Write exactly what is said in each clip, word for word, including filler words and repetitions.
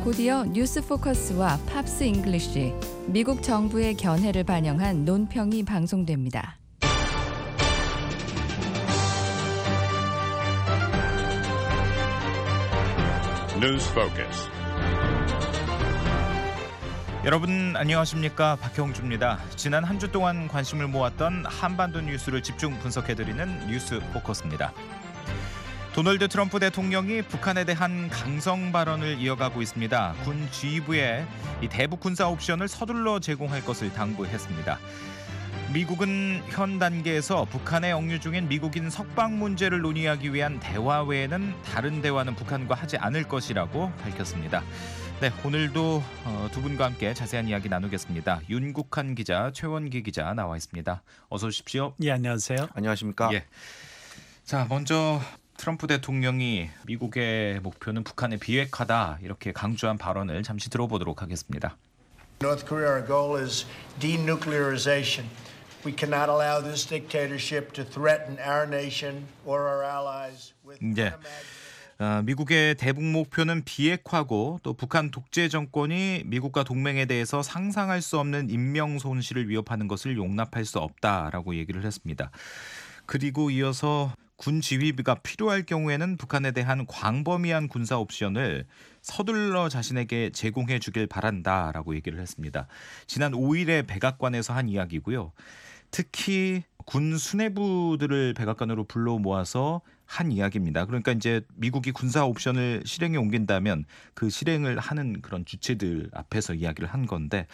곧이어 뉴스 포커스와 팝스 잉글리쉬, 미국 정부의 견해를 반영한 논평이 방송됩니다. 뉴스 포커스. 여러분 안녕하십니까? 박형주입니다. 지난 한 주 동안 관심을 모았던 한반도 뉴스를 집중 분석해드리는 뉴스 포커스입니다. 도널드 트럼프 대통령이 북한에 대한 강성 발언을 이어가고 있습니다. 군 지휘부에 이 대북 군사 옵션을 서둘러 제공할 것을 당부했습니다. 미국은 현 단계에서 북한에 억류 중인 미국인 석방 문제를 논의하기 위한 대화 외에는 다른 대화는 북한과 하지 않을 것이라고 밝혔습니다. 네, 오늘도 어, 두 분과 함께 자세한 이야기 나누겠습니다. 윤국한 기자, 최원기 기자 나와 있습니다. 어서 오십시오. 예, 안녕하세요. 안녕하십니까? 예. 자, 먼저 트럼프 대통령이 미국의 목표는 북한의 비핵화다 이렇게 강조한 발언을 잠시 들어보도록 하겠습니다. North Korea, our goal is denuclearization. We cannot allow this dictatorship to threaten our nation or our allies with 네. 어, 미국의 대북 목표는 비핵화고 또 북한 독재 정권이 미국과 동맹에 대해서 상상할 수 없는 인명 손실을 위협하는 것을 용납할 수 없다라고 얘기를 했습니다. 그리고 이어서 군 지휘비가 필요할 경우에는 북한에 대한 광범위한 군사 옵션을 서둘러 자신에게 제공해 주길 바란다라고 얘기를 했습니다. 지난 오 일에 백악관에서 한 이야기고요. 특히 군 수뇌부들을 백악관으로 불러 모아서 한 이야기입니다. 그러니까 이제 미국이 군사 옵션을 실행에 옮긴다면 그 실행을 하는 그런 주체들 앞에서 이야기를 한 건데,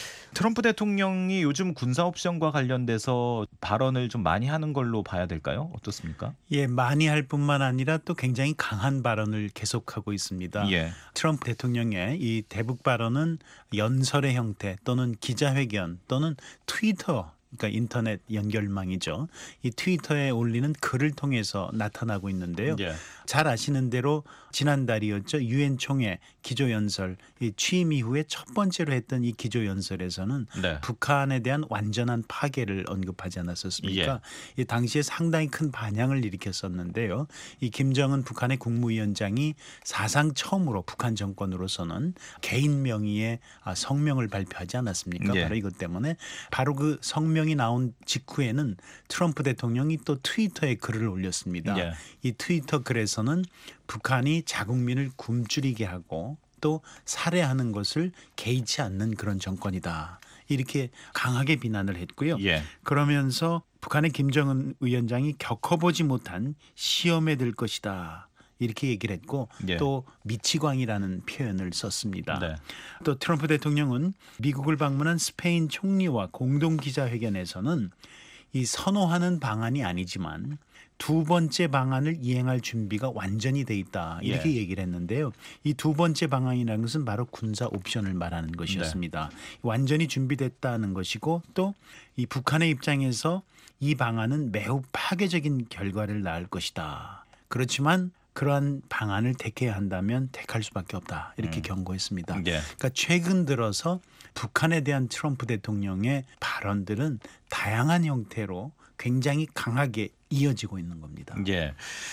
트럼프 대통령이 요즘 군사 옵션과 관련돼서 발언을 좀 많이 하는 걸로 봐야 될까요? 어떻습니까? 예, 많이 할 뿐만 아니라 또 굉장히 강한 발언을 계속하고 있습니다. 예. 트럼프 대통령의 이 대북 발언은 연설의 형태 또는 기자회견 또는 트위터, 그러니까 인터넷 연결망이죠. 이 트위터에 올리는 글을 통해서 나타나고 있는데요. 예. 잘 아시는 대로 지난달이었죠. 유엔 총회 기조연설, 이 취임 이후에 첫 번째로 했던 이 기조연설에서는 네. 북한에 대한 완전한 파괴를 언급하지 않았었습니까? 예. 이 당시에 상당히 큰 반향을 일으켰었는데요. 이 김정은 북한의 국무위원장이 사상 처음으로 북한 정권으로서는 개인 명의의 성명을 발표하지 않았습니까? 예. 바로 이것 때문에 바로 그 성명이 나온 직후에는 트럼프 대통령이 또 트위터에 글을 올렸습니다. 예. 이 트위터 글에서는 북한이 자국민을 굶주리게 하고 또 살해하는 것을 개의치 않는 그런 정권이다. 이렇게 강하게 비난을 했고요. 예. 그러면서 북한의 김정은 위원장이 겪어보지 못한 시험에 들 것이다. 이렇게 얘기를 했고 예. 또 미치광이라는 표현을 썼습니다. 네. 또 트럼프 대통령은 미국을 방문한 스페인 총리와 공동 기자회견에서는 이 선호하는 방안이 아니지만 두 번째 방안을 이행할 준비가 완전히 돼 있다. 이렇게 예. 얘기를 했는데요. 이 두 번째 방안이라는 것은 바로 군사 옵션을 말하는 것이었습니다. 네. 완전히 준비됐다는 것이고 또 이 북한의 입장에서 이 방안은 매우 파괴적인 결과를 낳을 것이다. 그렇지만 그러한 방안을 택해야 한다면 택할 수밖에 없다. 이렇게 음. 경고했습니다. 예. 그러니까 최근 들어서 북한에 대한 트럼프 대통령의 발언들은 다양한 형태로 굉장히 강하게 이어지고 있는 겁니다. 예.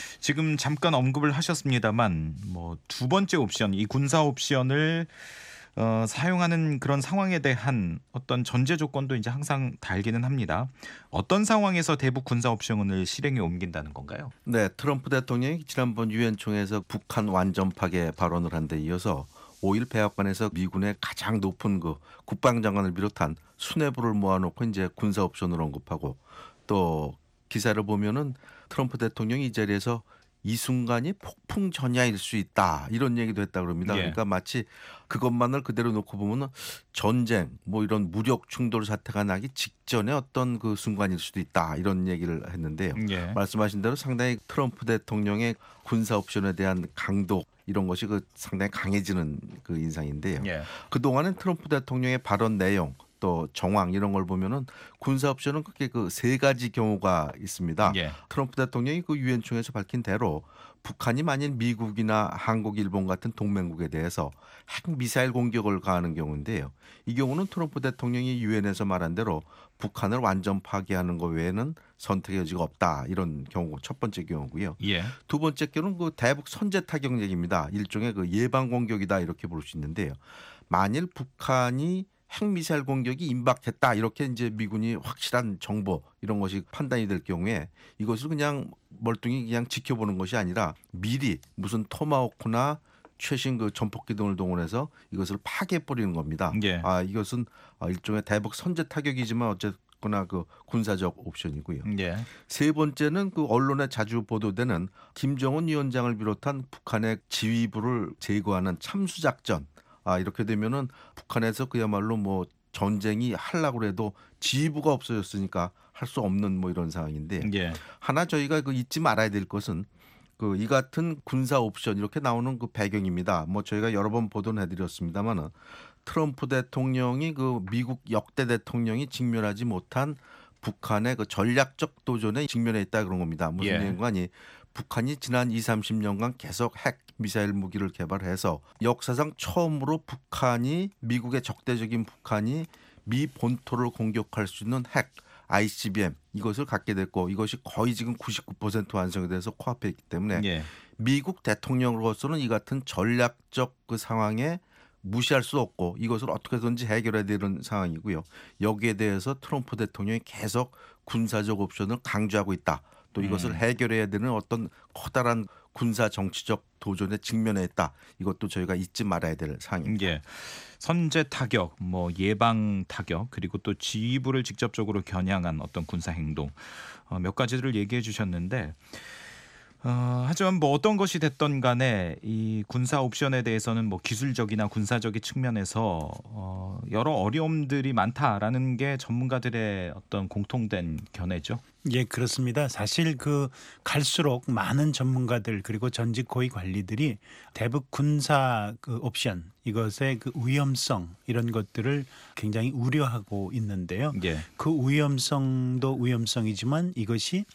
지금 잠깐 언급을 하셨습니다만 뭐 두 번째 옵션, 이 군사 옵션을 어, 사용하는 그런 상황에 대한 어떤 전제 조건도 이제 항상 달기는 합니다. 어떤 상황에서 대북 군사 옵션을 실행에 옮긴다는 건가요? 네, 트럼프 대통령이 지난번 유엔 총회에서 북한 완전 파괴 발언을 한 데 이어서 오 일 백악관에서 미군의 가장 높은 그 국방장관을 비롯한 수뇌부를 모아놓고 이제 군사 옵션을 언급하고 또 기사를 보면은 트럼프 대통령이 이 자리에서 이 순간이 폭풍 전야일 수 있다 이런 얘기도 했다 그럽니다. 예. 그러니까 마치 그것만을 그대로 놓고 보면은 전쟁 뭐 이런 무력 충돌 사태가 나기 직전의 어떤 그 순간일 수도 있다 이런 얘기를 했는데요. 예. 말씀하신 대로 상당히 트럼프 대통령의 군사 옵션에 대한 강도 이런 것이 그 상당히 강해지는 그 인상인데요. 예. 그동안은 트럼프 대통령의 발언 내용 또 정황 이런 걸 보면은 군사 옵션은 크게 그 세 가지 경우가 있습니다. 예. 트럼프 대통령이 그 유엔 총회에서 밝힌 대로 북한이 만일 미국이나 한국, 일본 같은 동맹국에 대해서 핵 미사일 공격을 가하는 경우인데요. 이 경우는 트럼프 대통령이 유엔에서 말한 대로 북한을 완전 파괴하는 것 외에는 선택의 여지가 없다. 이런 경우 첫 번째 경우고요. 예. 두 번째 경우는 그 대북 선제 타격 얘기입니다. 일종의 그 예방 공격이다 이렇게 볼 수 있는데요. 만일 북한이 핵미사일 공격이 임박했다 이렇게 이제 미군이 확실한 정보 이런 것이 판단이 될 경우에 이것을 그냥 멀뚱히 그냥 지켜보는 것이 아니라 미리 무슨 토마호크나 최신 그 전폭기 등을 동원해서 이것을 파괴해 버리는 겁니다. 예. 아 이것은 일종의 대북 선제 타격이지만 어쨌거나 그 군사적 옵션이고요. 예. 세 번째는 그 언론에 자주 보도되는 김정은 위원장을 비롯한 북한의 지휘부를 제거하는 참수 작전. 아 이렇게 되면은 북한에서 그야말로 뭐 전쟁이 하려고 해도 지휘부가 없어졌으니까 할 수 없는 뭐 이런 상황인데 예. 하나 저희가 그 잊지 말아야 될 것은 그 이 같은 군사 옵션 이렇게 나오는 그 배경입니다. 뭐 저희가 여러 번 보도는 해드렸습니다만은 트럼프 대통령이 그 미국 역대 대통령이 직면하지 못한 북한의 그 전략적 도전에 직면해 있다 그런 겁니다. 무슨 예. 연관이 북한이 지난 이삼십 년간 계속 핵 미사일 무기를 개발해서 역사상 처음으로 북한이 미국의 적대적인 북한이 미 본토를 공격할 수 있는 핵 아이씨비엠 이것을 갖게 됐고 이것이 거의 지금 구십구 퍼센트 완성이 돼서 코앞에 있기 때문에 예. 미국 대통령으로서는 이 같은 전략적 그 상황에 무시할 수 없고 이것을 어떻게든지 해결해야 되는 상황이고요. 여기에 대해서 트럼프 대통령이 계속 군사적 옵션을 강조하고 있다. 또 이것을 음. 해결해야 되는 어떤 커다란 군사 정치적 도전에 직면해 있다. 이것도 저희가 잊지 말아야 될 사항입니다. 예. 선제 타격, 뭐 예방 타격, 그리고 또 지휘부를 직접적으로 겨냥한 어떤 군사 행동 어, 몇 가지를 얘기해 주셨는데 어, 하지만 뭐 어떤 것이 됐던 간에 이 군사 옵션에 대해서는 뭐 기술적이나 군사적인 측면에서 어, 여러 어려움들이 많다라는 게 전문가들의 어떤 공통된 견해죠. 예, 그렇습니다. 사실 그 갈수록 많은 전문가들 그리고 전직 고위 관리들이 대북 군사 그 옵션 이것의 그 위험성 이런 것들을 굉장히 우려하고 있는데요. 예. 그 위험성도 위험성이지만 이것이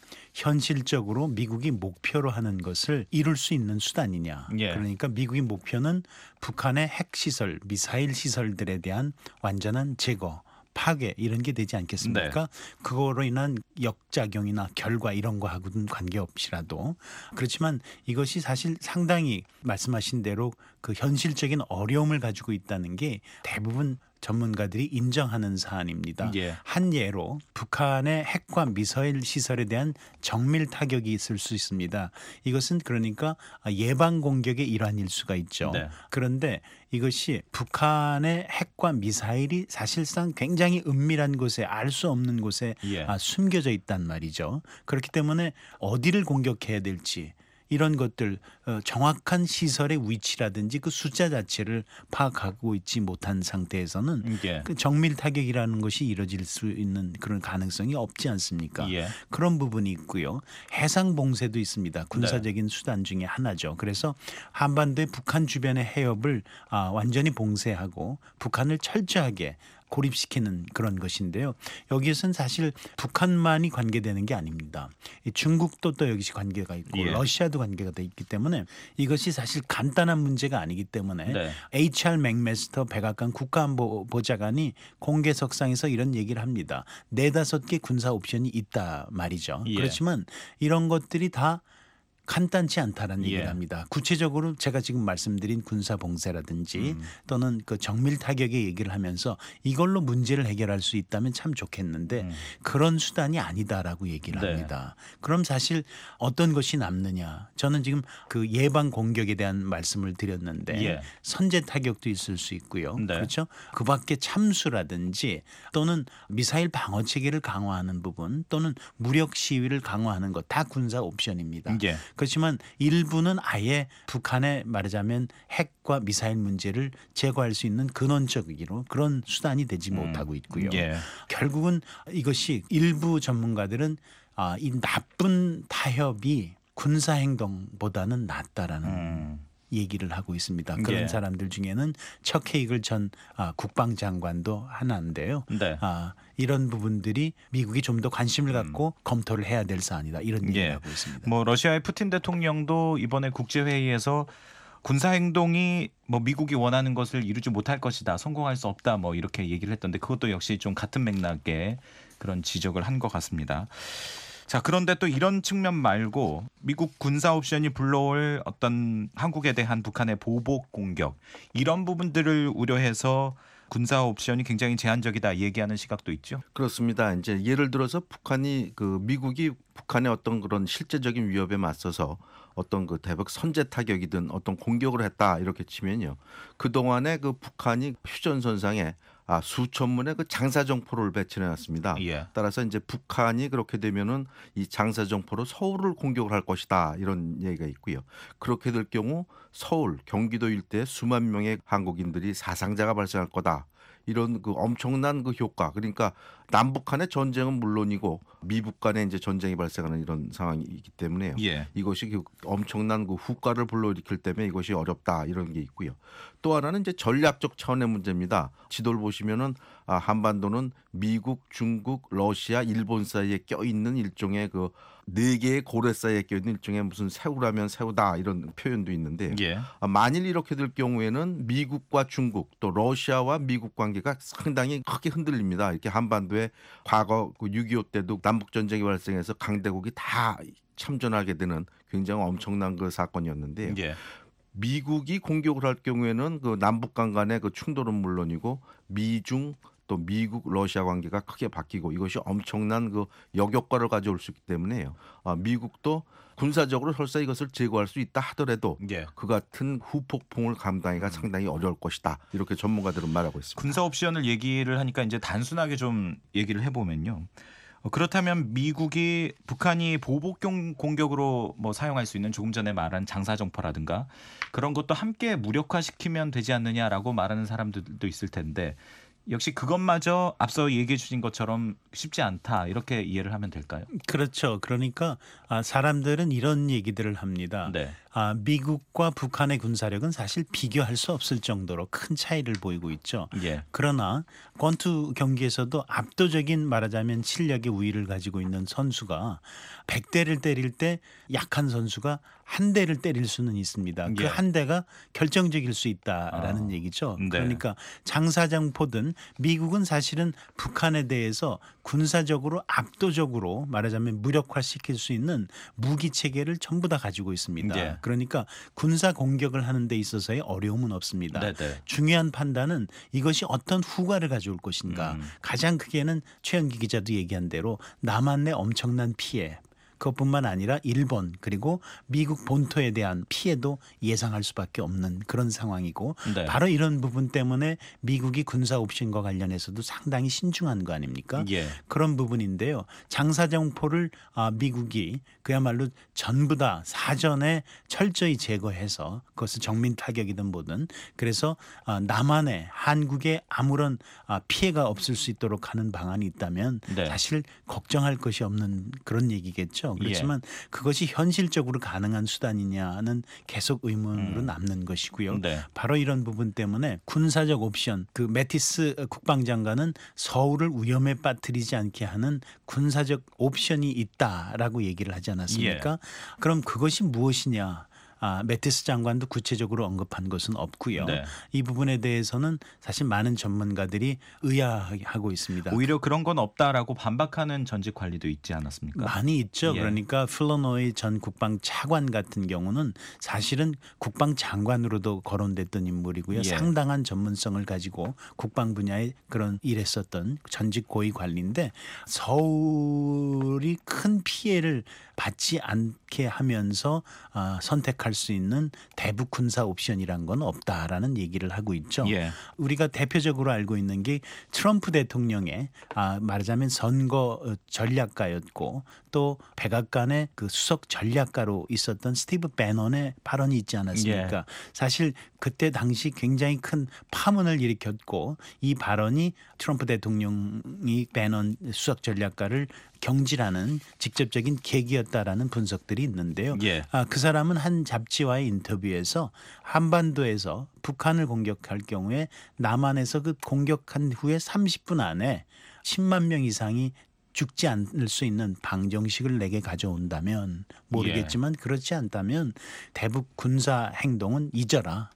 현실적으로 미국이 목표로 하는 것을 이룰 수 있는 수단이냐. 예. 그러니까 미국의 목표는 북한의 핵 시설, 미사일 시설들에 대한 완전한 제거. 파괴 이런 게 되지 않겠습니까? 네. 그거로 인한 역작용이나 결과 이런 거하고는 관계없이라도 그렇지만 이것이 사실 상당히 말씀하신 대로 그 현실적인 어려움을 가지고 있다는 게 대부분 전문가들이 인정하는 사안입니다. 예. 한 예로 북한의 핵과 미사일 시설에 대한 정밀 타격이 있을 수 있습니다. 이것은 그러니까 예방 공격의 일환일 수가 있죠. 네. 그런데 이것이 북한의 핵과 미사일이 사실상 굉장히 은밀한 곳에 알 수 없는 곳에 예. 숨겨져 있단 말이죠. 그렇기 때문에 어디를 공격해야 될지 이런 것들 정확한 시설의 위치라든지 그 숫자 자체를 파악하고 있지 못한 상태에서는 예. 그 정밀 타격이라는 것이 이루어질 수 있는 그런 가능성이 없지 않습니까? 예. 그런 부분이 있고요. 해상 봉쇄도 있습니다. 군사적인 네. 수단 중에 하나죠. 그래서 한반도의 북한 주변의 해협을 완전히 봉쇄하고 북한을 철저하게 고립시키는 그런 것인데요. 여기에서는 사실 북한만이 관계되는 게 아닙니다. 중국도 또 여기서 관계가 있고 예. 러시아도 관계가 돼 있기 때문에 이것이 사실 간단한 문제가 아니기 때문에 네. 에이치알 맥메스터 백악관 국가안보보좌관이 공개석상에서 이런 얘기를 합니다. 네다섯 개 군사 옵션이 있다 말이죠. 예. 그렇지만 이런 것들이 다 간단치 않다라는 예. 얘기를 합니다. 구체적으로 제가 지금 말씀드린 군사 봉쇄라든지 음. 또는 그 정밀 타격의 얘기를 하면서 이걸로 문제를 해결할 수 있다면 참 좋겠는데 음. 그런 수단이 아니다라고 얘기를 네. 합니다. 그럼 사실 어떤 것이 남느냐? 저는 지금 그 예방 공격에 대한 말씀을 드렸는데 예. 선제 타격도 있을 수 있고요. 네. 그렇죠? 그밖에 참수라든지 또는 미사일 방어 체계를 강화하는 부분 또는 무력 시위를 강화하는 것 다 군사 옵션입니다. 예. 그렇지만 일부는 아예 북한의 말하자면 핵과 미사일 문제를 제거할 수 있는 근원적이로 그런 수단이 되지 못하고 있고요. 예. 결국은 이것이 일부 전문가들은 아, 이 나쁜 타협이 군사 행동보다는 낫다라는 음. 얘기를 하고 있습니다. 그런 예. 사람들 중에는 척 헤이글 전 아, 국방장관도 하나인데요. 네. 아, 이런 부분들이 미국이 좀 더 관심을 갖고 검토를 해야 될 사안이다. 이런 얘기를 예. 하고 있습니다. 뭐 러시아의 푸틴 대통령도 이번에 국제회의에서 군사 행동이 뭐 미국이 원하는 것을 이루지 못할 것이다, 성공할 수 없다, 뭐 이렇게 얘기를 했던데 그것도 역시 좀 같은 맥락의 그런 지적을 한 것 같습니다. 자, 그런데 또 이런 측면 말고 미국 군사 옵션이 불러올 어떤 한국에 대한 북한의 보복 공격 이런 부분들을 우려해서 군사 옵션이 굉장히 제한적이다 얘기하는 시각도 있죠. 그렇습니다. 이제 예를 들어서 북한이 그 미국이 북한의 어떤 그런 실제적인 위협에 맞서서 어떤 그 대북 선제 타격이든 어떤 공격을 했다 이렇게 치면요. 그 동안에 그 북한이 휴전선상에 아, 수천 문의 그 장사정포를 배치해 놨습니다. 예. 따라서 이제 북한이 그렇게 되면은 이 장사정포로 서울을 공격을 할 것이다 이런 얘기가 있고요. 그렇게 될 경우 서울, 경기도 일대에 수만 명의 한국인들이 사상자가 발생할 거다. 이런 그 엄청난 그 효과. 그러니까 남북 간의 전쟁은 물론이고 미북 간의 이제 전쟁이 발생하는 이런 상황이기 때문에요. 예. 이것이 그 엄청난 그 후과를 불러일으킬 때문에 이것이 어렵다 이런 게 있고요. 또 하나는 이제 전략적 차원의 문제입니다. 지도를 보시면은 아, 한반도는 미국, 중국, 러시아, 일본 사이에 껴 있는 일종의 그 네 개의 고래 사이에 껴 있는 일종의 무슨 새우라면 새우다 이런 표현도 있는데 예. 아, 만일 이렇게 될 경우에는 미국과 중국 또 러시아와 미국 관계가 상당히 크게 흔들립니다. 이렇게 한반도에 과거 그 육이오 때도 남북 전쟁이 발생해서 강대국이 다 참전하게 되는 굉장히 엄청난 그 사건이었는데요. 예. 미국이 공격을 할 경우에는 그 남북 간 간의 그 충돌은 물론이고 미중 또 미국 러시아 관계가 크게 바뀌고 이것이 엄청난 그 역효과를 가져올 수 있기 때문에요. 아, 미국도 군사적으로 설사 이것을 제거할 수 있다 하더라도 예. 그 같은 후폭풍을 감당하기가 상당히 어려울 것이다. 이렇게 전문가들은 말하고 있습니다. 군사 옵션을 얘기를 하니까 이제 단순하게 좀 얘기를 해보면요. 어, 그렇다면 미국이 북한이 보복 공- 공격으로 뭐 사용할 수 있는 조금 전에 말한 장사정포라든가 그런 것도 함께 무력화시키면 되지 않느냐라고 말하는 사람들도 있을 텐데 역시 그것마저 앞서 얘기해 주신 것처럼 쉽지 않다 이렇게 이해를 하면 될까요? 그렇죠. 그러니까 아, 사람들은 이런 얘기들을 합니다. 네. 아, 미국과 북한의 군사력은 사실 비교할 수 없을 정도로 큰 차이를 보이고 있죠. 예. 그러나 권투 경기에서도 압도적인 말하자면 실력의 우위를 가지고 있는 선수가 백 대를 때릴 때 약한 선수가 한 대를 때릴 수는 있습니다. 예. 그 한 대가 결정적일 수 있다라는 아, 얘기죠. 네. 그러니까 장사정포든 미국은 사실은 북한에 대해서 군사적으로 압도적으로 말하자면 무력화시킬 수 있는 무기 체계를 전부 다 가지고 있습니다. 예. 그러니까 군사 공격을 하는 데 있어서의 어려움은 없습니다. 네네. 중요한 판단은 이것이 어떤 후과를 가져올 것인가. 음. 가장 크게는 최영기 기자도 얘기한 대로 남한의 엄청난 피해. 그것뿐만 아니라 일본 그리고 미국 본토에 대한 피해도 예상할 수밖에 없는 그런 상황이고 네. 바로 이런 부분 때문에 미국이 군사 옵션과 관련해서도 상당히 신중한 거 아닙니까? 예. 그런 부분인데요. 장사정포를 아, 미국이 그야말로 전부 다 사전에 철저히 제거해서 그것을 정민 타격이든 뭐든 그래서 아, 남한에 한국에 아무런 아, 피해가 없을 수 있도록 하는 방안이 있다면 네. 사실 걱정할 것이 없는 그런 얘기겠죠. 예. 그렇지만 그것이 현실적으로 가능한 수단이냐는 계속 의문으로 남는 것이고요. 네. 바로 이런 부분 때문에 군사적 옵션 그 매티스 국방장관은 서울을 위험에 빠뜨리지 않게 하는 군사적 옵션이 있다라고 얘기를 하지 않았습니까? 예. 그럼 그것이 무엇이냐? 아, 매티스 장관도 구체적으로 언급한 것은 없고요. 네. 이 부분에 대해서는 사실 많은 전문가들이 의아하고 있습니다. 오히려 그런 건 없다라고 반박하는 전직 관리도 있지 않았습니까? 많이 있죠. 예. 그러니까 플러노이 전 국방 차관 같은 경우는 사실은 국방 장관으로도 거론됐던 인물이고요. 예. 상당한 전문성을 가지고 국방 분야에 그런 일했었던 전직 고위 관리인데 서울이 큰 피해를 받지 않게 하면서 어, 선택할 수 있는 대북 군사 옵션이란 건 없다라는 얘기를 하고 있죠. 예. 우리가 대표적으로 알고 있는 게 트럼프 대통령의 아, 말하자면 선거 전략가였고 또 백악관의 그 수석 전략가로 있었던 스티브 배넌의 발언이 있지 않았습니까? 예. 사실 그때 당시 굉장히 큰 파문을 일으켰고 이 발언이 트럼프 대통령이 배넌 수석 전략가를 경질하는 직접적인 계기였다라는 분석들이 있는데요. 예. 아, 그 사람은 한 잡지와의 인터뷰에서 한반도에서 북한을 공격할 경우에 남한에서 그 공격한 후에 삼십 분 안에 십만 명 이상이 죽지 않을 수 있는 방정식을 내게 가져온다면 모르겠지만 예. 그렇지 않다면 대북 군사 행동은 잊어라.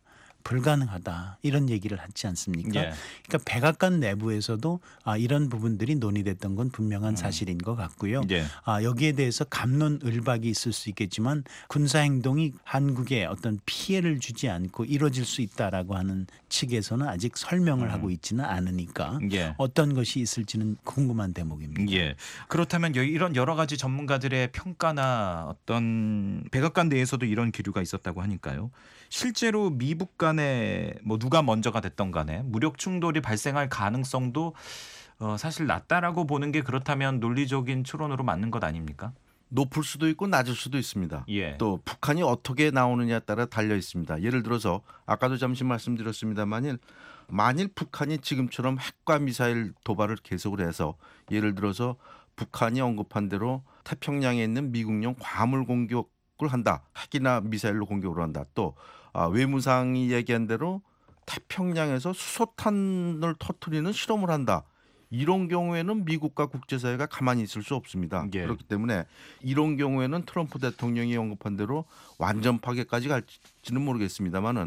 불가능하다 이런 얘기를 하지 않습니까? 예. 그러니까 백악관 내부에서도 아, 이런 부분들이 논의됐던 건 분명한 사실인 것 같고요. 예. 아, 여기에 대해서 갑론을박이 있을 수 있겠지만 군사 행동이 한국에 어떤 피해를 주지 않고 이루어질 수 있다라고 하는 측에서는 아직 설명을 음. 하고 있지는 않으니까 예. 어떤 것이 있을지는 궁금한 대목입니다. 예. 그렇다면 이런 여러 가지 전문가들의 평가나 어떤 백악관 내에서도 이런 기류가 있었다고 하니까요. 실제로 미북 간에 뭐 누가 먼저가 됐던 간에 무력 충돌이 발생할 가능성도 어 사실 낮다라고 보는 게 그렇다면 논리적인 추론으로 맞는 것 아닙니까? 높을 수도 있고 낮을 수도 있습니다. 예. 또 북한이 어떻게 나오느냐에 따라 달려 있습니다. 예를 들어서 아까도 잠시 말씀드렸습니다만 만일 북한이 지금처럼 핵과 미사일 도발을 계속을 해서 예를 들어서 북한이 언급한 대로 태평양에 있는 미국령 괌을 공격을 한다. 핵이나 미사일로 공격을 한다. 또 아, 외무상이 얘기한 대로 태평양에서 수소탄을 터뜨리는 실험을 한다. 이런 경우에는 미국과 국제사회가 가만히 있을 수 없습니다. 예. 그렇기 때문에 이런 경우에는 트럼프 대통령이 언급한 대로 완전 파괴까지 갈지는 모르겠습니다만은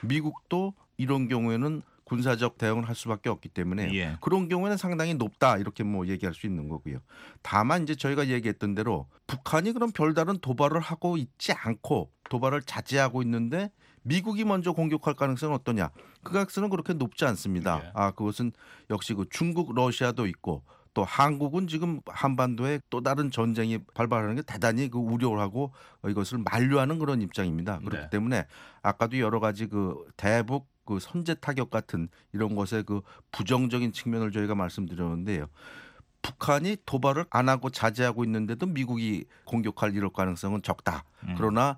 미국도 이런 경우에는 군사적 대응을 할 수밖에 없기 때문에 예. 그런 경우에는 상당히 높다 이렇게 뭐 얘기할 수 있는 거고요. 다만 이제 저희가 얘기했던 대로 북한이 그런 별다른 도발을 하고 있지 않고 도발을 자제하고 있는데 미국이 먼저 공격할 가능성은 어떠냐? 그 가능성은 그렇게 높지 않습니다. 예. 아 그것은 역시 그 중국, 러시아도 있고 또 한국은 지금 한반도에 또 다른 전쟁이 발발하는 게 대단히 그 우려를 하고 이것을 만류하는 그런 입장입니다. 그렇기 네. 때문에 아까도 여러 가지 그 대북 그 선제 타격 같은 이런 것의 그 부정적인 측면을 저희가 말씀드렸는데요. 북한이 도발을 안 하고 자제하고 있는데도 미국이 공격할 이럴 가능성은 적다. 음. 그러나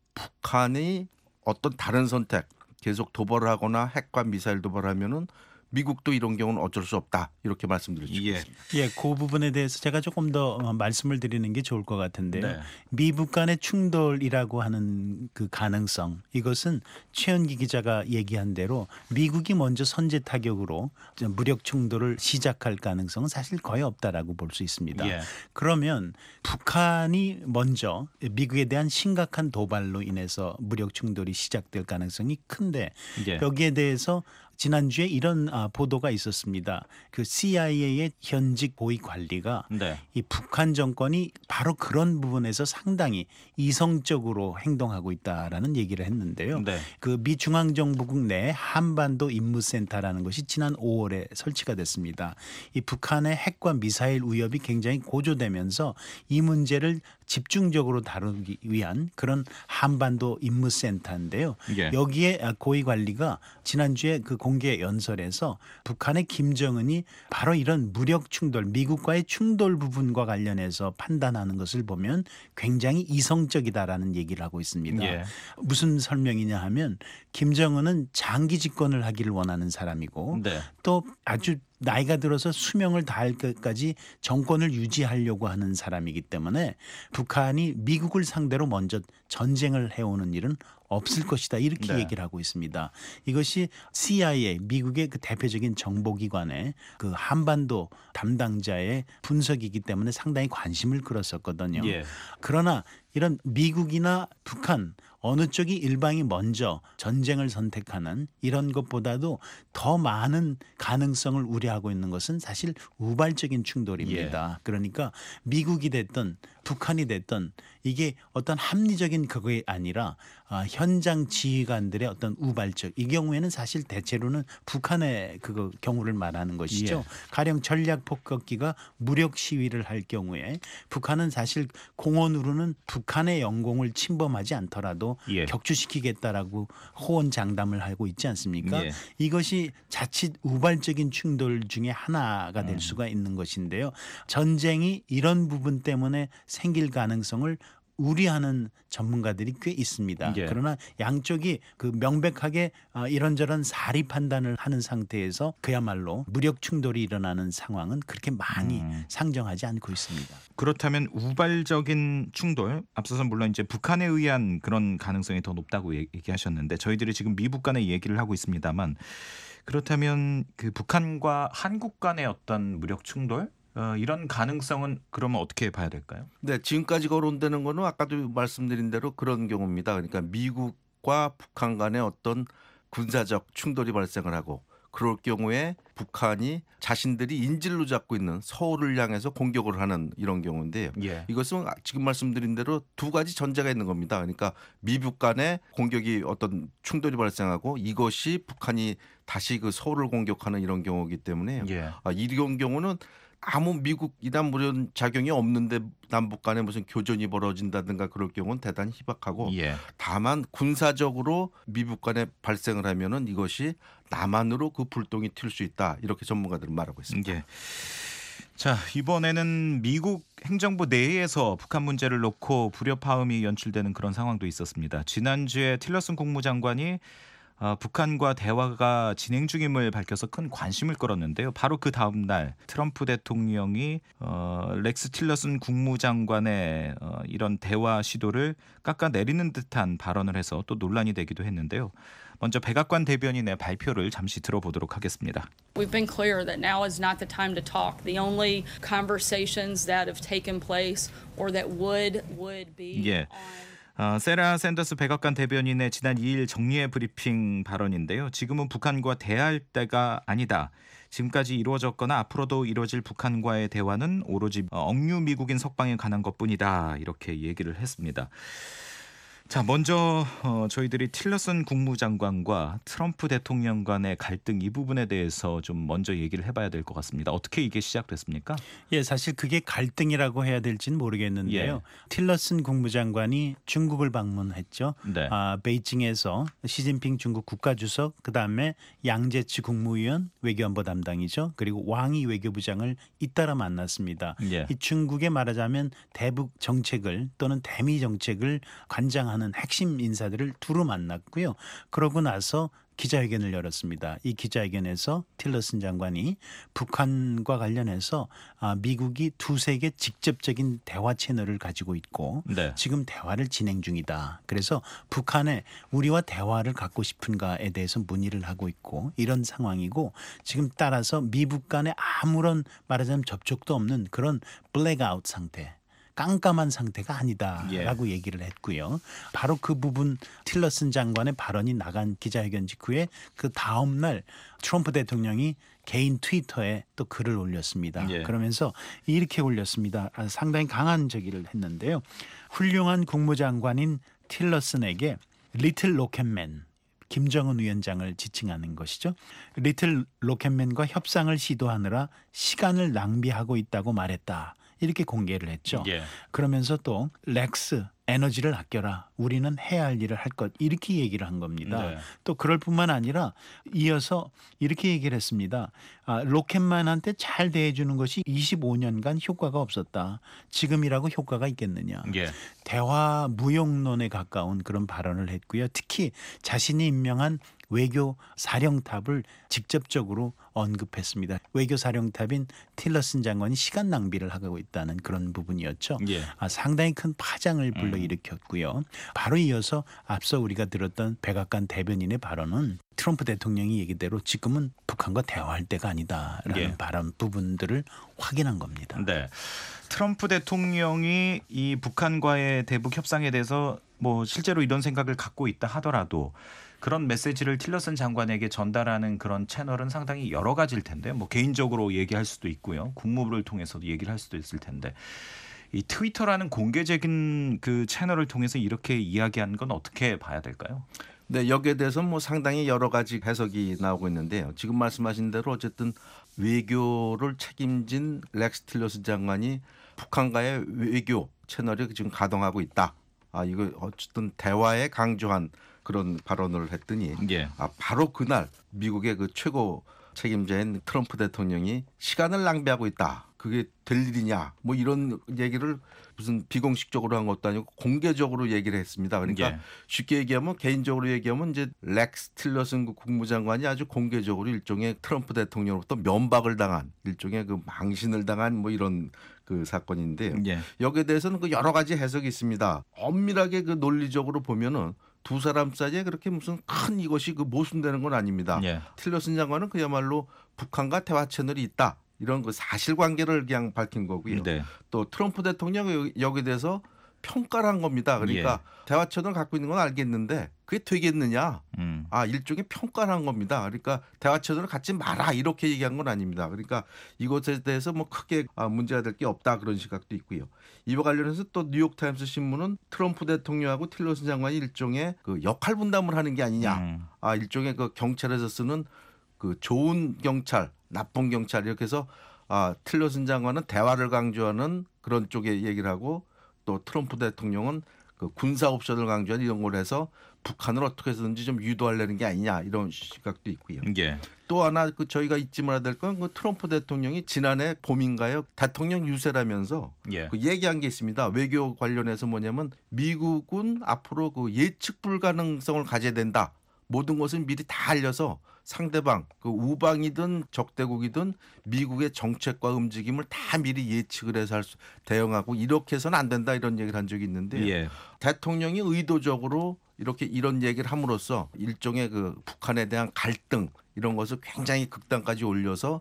북한이 어떤 다른 선택, 계속 도발을 하거나 핵과 미사일 도발을 하면은 미국도 이런 경우는 어쩔 수 없다. 이렇게 말씀드릴 수 예. 있습니다. 예, 그 부분에 대해서 제가 조금 더 말씀을 드리는 게 좋을 것 같은데요. 네. 미북 간의 충돌이라고 하는 그 가능성, 이것은 최현기 기자가 얘기한 대로 미국이 먼저 선제 타격으로 무력 충돌을 시작할 가능성은 사실 거의 없다라고 볼 수 있습니다. 예. 그러면 북한이 먼저 미국에 대한 심각한 도발로 인해서 무력 충돌이 시작될 가능성이 큰데 예. 여기에 대해서 지난주에 이런 아, 보도가 있었습니다. 그 씨아이에이의 현직 고위 관리가 네. 이 북한 정권이 바로 그런 부분에서 상당히 이성적으로 행동하고 있다라는 얘기를 했는데요. 네. 그 미 중앙정부국 내 한반도 임무센터라는 것이 지난 오월에 설치가 됐습니다. 이 북한의 핵과 미사일 위협이 굉장히 고조되면서 이 문제를 집중적으로 다루기 위한 그런 한반도 임무센터인데요. 예. 여기에 고위 관리가 지난주에 그 공개 연설에서 북한의 김정은이 바로 이런 무력 충돌, 미국과의 충돌 부분과 관련해서 판단하는 것을 보면 굉장히 이성적이다라는 얘기를 하고 있습니다. 예. 무슨 설명이냐 하면 김정은은 장기 집권을 하기를 원하는 사람이고 네. 또 아주 나이가 들어서 수명을 다할 것까지 정권을 유지하려고 하는 사람이기 때문에 북한이 미국을 상대로 먼저 전쟁을 해오는 일은 없을 것이다 이렇게 네. 얘기를 하고 있습니다. 이것이 씨아이에이 미국의 그 대표적인 정보기관의 그 한반도 담당자의 분석이기 때문에 상당히 관심을 끌었었거든요. 예. 그러나 이런 미국이나 북한 어느 쪽이 일방이 먼저 전쟁을 선택하는 이런 것보다도 더 많은 가능성을 우려하고 있는 것은 사실 우발적인 충돌입니다. 예. 그러니까 미국이 됐든 북한이 됐든 이게 어떤 합리적인 그게 아니라 아, 현장 지휘관들의 어떤 우발적 이 경우에는 사실 대체로는 북한의 그 경우를 말하는 것이죠. 예. 가령 전략 폭격기가 무력 시위를 할 경우에 북한은 사실 공언으로는 북한의 영공을 침범하지 않더라도 예. 격추시키겠다라고 호언장담을 하고 있지 않습니까? 예. 이것이 자칫 우발적인 충돌 중에 하나가 될 음. 수가 있는 것인데요. 전쟁이 이런 부분 때문에 생길 가능성을 우려하는 전문가들이 꽤 있습니다. 예. 그러나 양쪽이 그 명백하게 이런저런 사리 판단을 하는 상태에서 그야말로 무력 충돌이 일어나는 상황은 그렇게 많이 음. 상정하지 않고 있습니다. 그렇다면 우발적인 충돌, 앞서서 물론 이제 북한에 의한 그런 가능성이 더 높다고 얘기하셨는데 저희들이 지금 미북 간의 얘기를 하고 있습니다만 그렇다면 그 북한과 한국 간의 어떤 무력 충돌 어, 이런 가능성은 그러면 어떻게 봐야 될까요? 네, 지금까지 거론되는 거는 아까도 말씀드린 대로 그런 경우입니다. 그러니까 미국과 북한 간의 어떤 군사적 충돌이 발생을 하고 그럴 경우에 북한이 자신들이 인질로 잡고 있는 서울을 향해서 공격을 하는 이런 경우인데요. 예. 이것은 지금 말씀드린 대로 두 가지 전제가 있는 겁니다. 그러니까 미북 간의 공격이 어떤 충돌이 발생하고 이것이 북한이 다시 그 서울을 공격하는 이런 경우이기 때문에 예. 아, 이런 경우는 아무 미국 이단 무력 작용이 없는데 남북 간에 무슨 교전이 벌어진다든가 그럴 경우는 대단히 희박하고 예. 다만 군사적으로 미북 간에 발생을 하면은 이것이 남한으로 그 불똥이 튈 수 있다. 이렇게 전문가들은 말하고 있습니다. 예. 자, 이번에는 미국 행정부 내에서 북한 문제를 놓고 불협화음이 연출되는 그런 상황도 있었습니다. 지난주에 틸러슨 국무장관이 어, 북한과 대화가 진행 중임을 밝혀서 큰 관심을 끌었는데요. 바로 그 다음 날 트럼프 대통령이 어, 렉스 틸러슨 국무장관의 어, 이런 대화 시도를 깎아내리는 듯한 발언을 해서 또 논란이 되기도 했는데요. 먼저 백악관 대변인의 발표를 잠시 들어보도록 하겠습니다. We've been clear that now is not the time to talk. The only conversations that have taken place or that would would be 예. on 어, 세라 샌더스 백악관 대변인의 지난 이 일 정례 브리핑 발언인데요. 지금은 북한과 대화할 때가 아니다. 지금까지 이루어졌거나 앞으로도 이루어질 북한과의 대화는 오로지 억류 미국인 석방에 관한 것뿐이다. 이렇게 얘기를 했습니다. 자, 먼저 어, 저희들이 틸러슨 국무장관과 트럼프 대통령 간의 갈등 이 부분에 대해서 좀 먼저 얘기를 해봐야 될 것 같습니다. 어떻게 이게 시작됐습니까? 예, 사실 그게 갈등이라고 해야 될지는 모르겠는데요. 예. 틸러슨 국무장관이 중국을 방문했죠. 네. 아, 베이징에서 시진핑 중국 국가주석, 그다음에 양재치 국무위원 외교안보 담당이죠. 그리고 왕이 외교부장을 잇따라 만났습니다. 예. 이 중국에 말하자면 대북 정책을 또는 대미 정책을 관장하는 핵심 인사들을 두루 만났고요. 그러고 나서 기자회견을 열었습니다. 이 기자회견에서 틸러슨 장관이 북한과 관련해서 미국이 두세 개 직접적인 대화 채널을 가지고 있고 네. 지금 대화를 진행 중이다. 그래서 북한에 우리와 대화를 갖고 싶은가에 대해서 문의를 하고 있고 이런 상황이고 지금 따라서 미북 간에 아무런 말하자면 접촉도 없는 그런 블랙아웃 상태. 깜깜한 상태가 아니다라고 예. 얘기를 했고요. 바로 그 부분 틸러슨 장관의 발언이 나간 기자회견 직후에 그 다음 날 트럼프 대통령이 개인 트위터에 또 글을 올렸습니다. 예. 그러면서 이렇게 올렸습니다. 상당히 강한 저기를 했는데요. 훌륭한 국무장관인 틸러슨에게 리틀 로켓맨 김정은 위원장을 지칭하는 것이죠. 리틀 로켓맨과 협상을 시도하느라 시간을 낭비하고 있다고 말했다. 이렇게 공개를 했죠. 예. 그러면서 또 렉스 에너지를 아껴라. 우리는 해야 할 일을 할 것. 이렇게 얘기를 한 겁니다. 네. 또 그럴 뿐만 아니라 이어서 이렇게 얘기를 했습니다. 아, 로켓만한테 잘 대해주는 것이 이십오 년간 효과가 없었다. 지금이라고 효과가 있겠느냐. 예. 대화 무용론에 가까운 그런 발언을 했고요. 특히 자신이 임명한 외교 사령탑을 직접적으로 언급했습니다. 외교 사령탑인 틸러슨 장관이 시간 낭비를 하고 있다는 그런 부분이었죠. 예. 아, 상당히 큰 파장을 불러일으켰고요. 바로 이어서 앞서 우리가 들었던 백악관 대변인의 발언은 트럼프 대통령이 얘기대로 지금은 북한과 대화할 때가 아니다라는 예. 발언 부분들을 확인한 겁니다. 네. 트럼프 대통령이 이 북한과의 대북 협상에 대해서 뭐 실제로 이런 생각을 갖고 있다 하더라도 그런 메시지를 틸러슨 장관에게 전달하는 그런 채널은 상당히 여러 가지일 텐데 뭐 개인적으로 얘기할 수도 있고요. 국무부를 통해서도 얘기를 할 수도 있을 텐데 이 트위터라는 공개적인 그 채널을 통해서 이렇게 이야기한 건 어떻게 봐야 될까요? 네, 여기에 대해서 뭐 상당히 여러 가지 해석이 나오고 있는데요. 지금 말씀하신 대로 어쨌든 외교를 책임진 렉스 틸러슨 장관이 북한과의 외교 채널이 지금 가동하고 있다. 아, 이거 어쨌든 대화에 강조한 그런 발언을 했더니 예. 아, 바로 그날 미국의 그 최고 책임자인 트럼프 대통령이 시간을 낭비하고 있다. 그게 될 일이냐 뭐 이런 얘기를 무슨 비공식적으로 한 것도 아니고 공개적으로 얘기를 했습니다. 그러니까 예. 쉽게 얘기하면 개인적으로 얘기하면 이제 렉스 틸러슨 국무장관이 아주 공개적으로 일종의 트럼프 대통령으로부터 면박을 당한 일종의 그 망신을 당한 뭐 이런 그 사건인데요. 예. 여기에 대해서는 그 여러 가지 해석이 있습니다. 엄밀하게 그 논리적으로 보면은 두 사람 사이에 그렇게 무슨 큰 이것이 그 모순되는 건 아닙니다. 예. 틸러슨 장관은 그야말로 북한과 대화 채널이 있다. 이런 그 사실관계를 그냥 밝힌 거고요. 네. 또 트럼프 대통령이 여기에 대해서 평가를 한 겁니다. 그러니까 예. 대화 채널을 갖고 있는 건 알겠는데 그게 되겠느냐? 음. 아 일종의 평가를 한 겁니다. 그러니까 대화 채널을 갖지 마라 이렇게 얘기한 건 아닙니다. 그러니까 이것에 대해서 뭐 크게 문제가 될 게 없다 그런 시각도 있고요. 이와 관련해서 또 뉴욕타임스 신문은 트럼프 대통령하고 틸러슨 장관이 일종의 그 역할 분담을 하는 게 아니냐. 음. 아 일종의 그 경찰에서 쓰는 그 좋은 경찰, 나쁜 경찰 이렇게 해서 아 틸러슨 장관은 대화를 강조하는 그런 쪽에 얘기를 하고 또 트럼프 대통령은 그 군사 옵션을 강조하는 이런 걸 해서 북한을 어떻게 해서든지 좀 유도하려는 게 아니냐 이런 시각도 있고요. 예. 또 하나 그 저희가 잊지 말아야 될 건 그 트럼프 대통령이 지난해 봄인가요? 대통령 유세라면서 예. 그 얘기한 게 있습니다. 외교 관련해서 뭐냐면 미국은 앞으로 그 예측 불가능성을 가져야 된다. 모든 것을 미리 다 알려서 상대방 그 우방이든 적대국이든 미국의 정책과 움직임을 다 미리 예측을 해서 할 수, 대응하고 이렇게 해서는 안 된다 이런 얘기를 한 적이 있는데 예. 대통령이 의도적으로 이렇게 이런 얘기를 함으로써 일종의 그 북한에 대한 갈등 이런 것을 굉장히 극단까지 올려서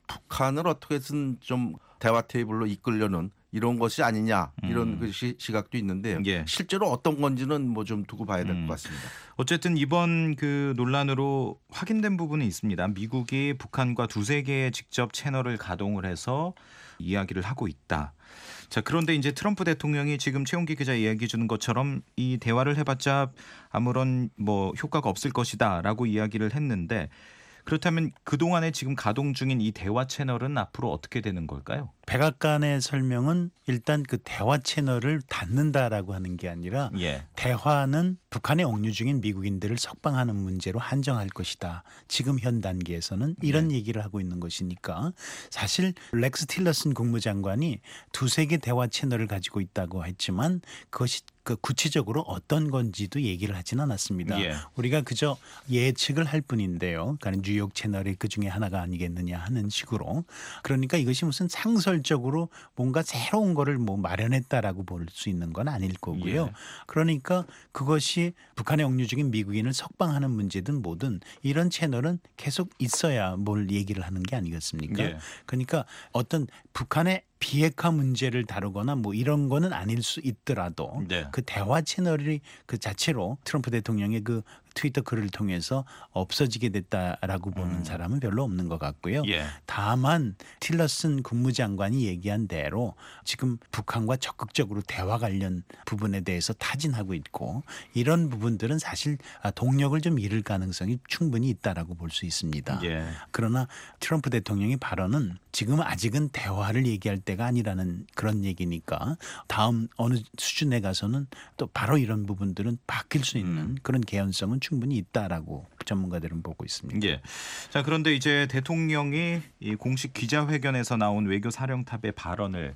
북한을 어떻게든 좀 대화 테이블로 이끌려는 이런 것이 아니냐 이런 음. 그 시, 시각도 있는데 예. 실제로 어떤 건지는 뭐 좀 두고 봐야 될 것 음. 같습니다. 어쨌든 이번 그 논란으로 확인된 부분이 있습니다. 미국이 북한과 두세 개의 직접 채널을 가동을 해서 이야기를 하고 있다. 자, 그런데 이제 트럼프 대통령이 지금 최용기 기자 이야기해 주는 것처럼 이 대화를 해봤자 아무런 뭐 효과가 없을 것이다라고 이야기를 했는데 그렇다면 그동안에 지금 가동 중인 이 대화 채널은 앞으로 어떻게 되는 걸까요? 백악관의 설명은 일단 그 대화 채널을 닫는다라고 하는 게 아니라 예. 대화는 북한에 억류 중인 미국인들을 석방하는 문제로 한정할 것이다. 지금 현 단계에서는 이런 네. 얘기를 하고 있는 것이니까 사실 렉스 틸러슨 국무장관이 두세 개 대화 채널을 가지고 있다고 했지만 그것이 그 구체적으로 어떤 건지도 얘기를 하진 않았습니다. 예. 우리가 그저 예측을 할 뿐인데요. 그러니까 뉴욕 채널이 그중에 하나가 아니겠느냐 하는 식으로. 그러니까 이것이 무슨 상설적으로 뭔가 새로운 거를 뭐 마련했다라고 볼 수 있는 건 아닐 거고요. 예. 그러니까 그것이 북한에 억류 중인 미국인을 석방하는 문제든 뭐든 이런 채널은 계속 있어야 뭘 얘기를 하는 게 아니겠습니까? 예. 그러니까 어떤 북한의 비핵화 문제를 다루거나 뭐 이런 거는 아닐 수 있더라도 네. 그 대화 채널이 그 자체로 트럼프 대통령의 그 트위터 글을 통해서 없어지게 됐다라고 보는 음. 사람은 별로 없는 것 같고요. 예. 다만 틸러슨 국무장관이 얘기한 대로 지금 북한과 적극적으로 대화 관련 부분에 대해서 타진하고 있고 이런 부분들은 사실 동력을 좀 잃을 가능성이 충분히 있다라고 볼 수 있습니다. 예. 그러나 트럼프 대통령의 발언은 지금 아직은 대화를 얘기할 때가 아니라는 그런 얘기니까 다음 어느 수준에 가서는 또 바로 이런 부분들은 바뀔 수 있는 음. 그런 개연성은 충분히 있다라고 전문가들은 보고 있습니다. 예. 자, 그런데 이제 대통령이 이 공식 기자회견에서 나온 외교사령탑의 발언을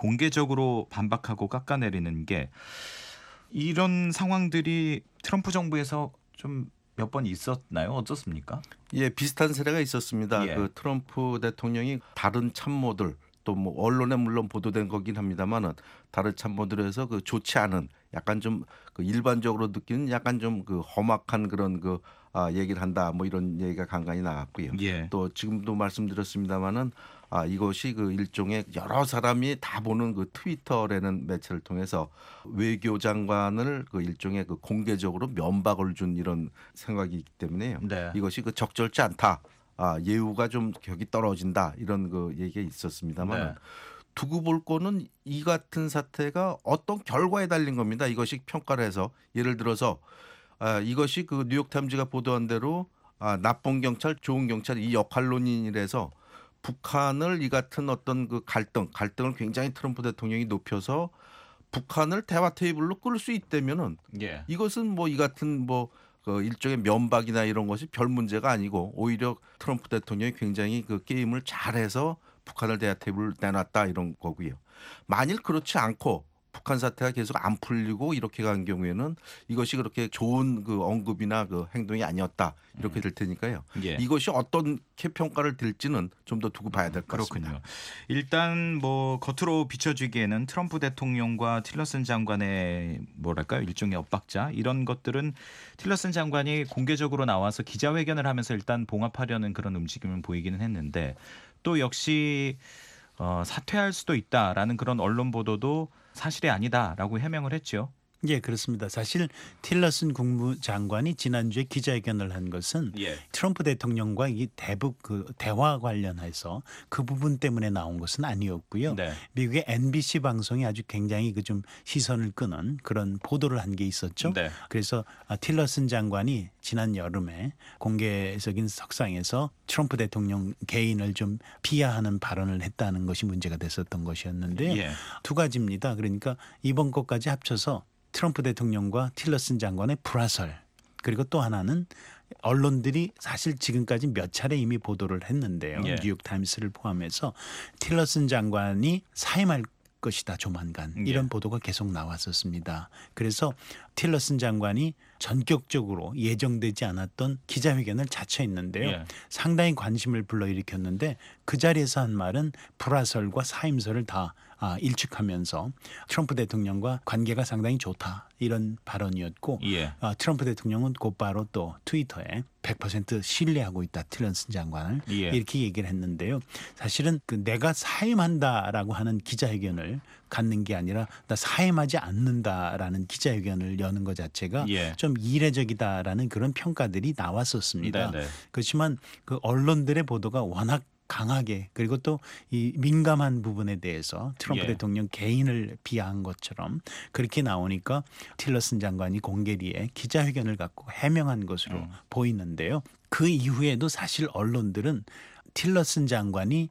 공개적으로 반박하고 깎아내리는 게 이런 상황들이 트럼프 정부에서 좀 몇 번 있었나요? 어떻습니까? 예, 비슷한 사례가 있었습니다. 예. 그 트럼프 대통령이 다른 참모들 또 뭐 언론에 물론 보도된 거긴 합니다만은 다른 참모들에서 그 좋지 않은 약간 좀 그 일반적으로 느끼는 약간 좀 그 험악한 그런 그 아, 얘기를 한다 뭐 이런 얘기가 간간히 나왔고요. 예. 또 지금도 말씀드렸습니다마는 아 이것이 그 일종의 여러 사람이 다 보는 그 트위터라는 매체를 통해서 외교장관을 그 일종의 그 공개적으로 면박을 준 이런 생각이 있기 때문에요. 네. 이것이 그 적절치 않다. 아 예우가 좀 격이 떨어진다 이런 그 얘기가 있었습니다만 네. 두고 볼 거는 이 같은 사태가 어떤 결과에 달린 겁니다. 이것이 평가를 해서 예를 들어서 아, 이것이 그 뉴욕타임즈가 보도한 대로 아, 나쁜 경찰, 좋은 경찰 이 역할론이라서 북한을 이 같은 어떤 그 갈등, 갈등을 굉장히 트럼프 대통령이 높여서 북한을 대화 테이블로 끌 수 있다면은 예. 이것은 뭐 이 같은 뭐 그 일종의 면박이나 이런 것이 별 문제가 아니고 오히려 트럼프 대통령이 굉장히 그 게임을 잘해서 북한을 대화 테이블을 내놨다 이런 거고요. 만일 그렇지 않고 북한 사태가 계속 안 풀리고 이렇게 간 경우에는 이것이 그렇게 좋은 그 언급이나 그 행동이 아니었다 이렇게 될 테니까요. 예. 이것이 어떻게 평가를 될지는 좀 더 두고 봐야 될 것 같습니다. 그렇군요. 일단 뭐 겉으로 비춰지기에는 트럼프 대통령과 틸러슨 장관의 뭐랄까요 일종의 엇박자 이런 것들은 틸러슨 장관이 공개적으로 나와서 기자회견을 하면서 일단 봉합하려는 그런 움직임을 보이기는 했는데 또 역시 어, 사퇴할 수도 있다라는 그런 언론 보도도 사실이 아니다라고 해명을 했죠. 예, 그렇습니다. 사실 틸러슨 국무장관이 지난주에 기자회견을 한 것은 예. 트럼프 대통령과 이 대북 그 대화 관련해서 그 부분 때문에 나온 것은 아니었고요. 네. 미국의 엠비씨 방송이 아주 굉장히 그 좀 시선을 끄는 그런 보도를 한 게 있었죠. 네. 그래서 틸러슨 장관이 지난 여름에 공개적인 석상에서 트럼프 대통령 개인을 좀 비하하는 발언을 했다는 것이 문제가 됐었던 것이었는데 예. 두 가지입니다. 그러니까 이번 것까지 합쳐서 트럼프 대통령과 틸러슨 장관의 불화설 그리고 또 하나는 언론들이 사실 지금까지 몇 차례 이미 보도를 했는데요. 예. 뉴욕타임스를 포함해서 틸러슨 장관이 사임할 것이다 조만간 이런 예. 보도가 계속 나왔었습니다. 그래서 틸러슨 장관이 전격적으로 예정되지 않았던 기자회견을 자처했는데요. 예. 상당히 관심을 불러일으켰는데 그 자리에서 한 말은 불화설과 사임설을 다 아, 일축하면서 트럼프 대통령과 관계가 상당히 좋다 이런 발언이었고 예. 아, 트럼프 대통령은 곧바로 또 트위터에 백 퍼센트 신뢰하고 있다 틸러슨 장관을 예. 이렇게 얘기를 했는데요. 사실은 그 내가 사임한다라고 하는 기자회견을 갖는 게 아니라 나 사임하지 않는다라는 기자회견을 여는 것 자체가 예. 좀 이례적이다라는 그런 평가들이 나왔었습니다. 네네. 그렇지만 그 언론들의 보도가 워낙 강하게 그리고 또 이 민감한 부분에 대해서 트럼프 예. 대통령 개인을 비하한 것처럼 그렇게 나오니까 틸러슨 장관이 공개리에 기자회견을 갖고 해명한 것으로 음. 보이는데요. 그 이후에도 사실 언론들은 틸러슨 장관이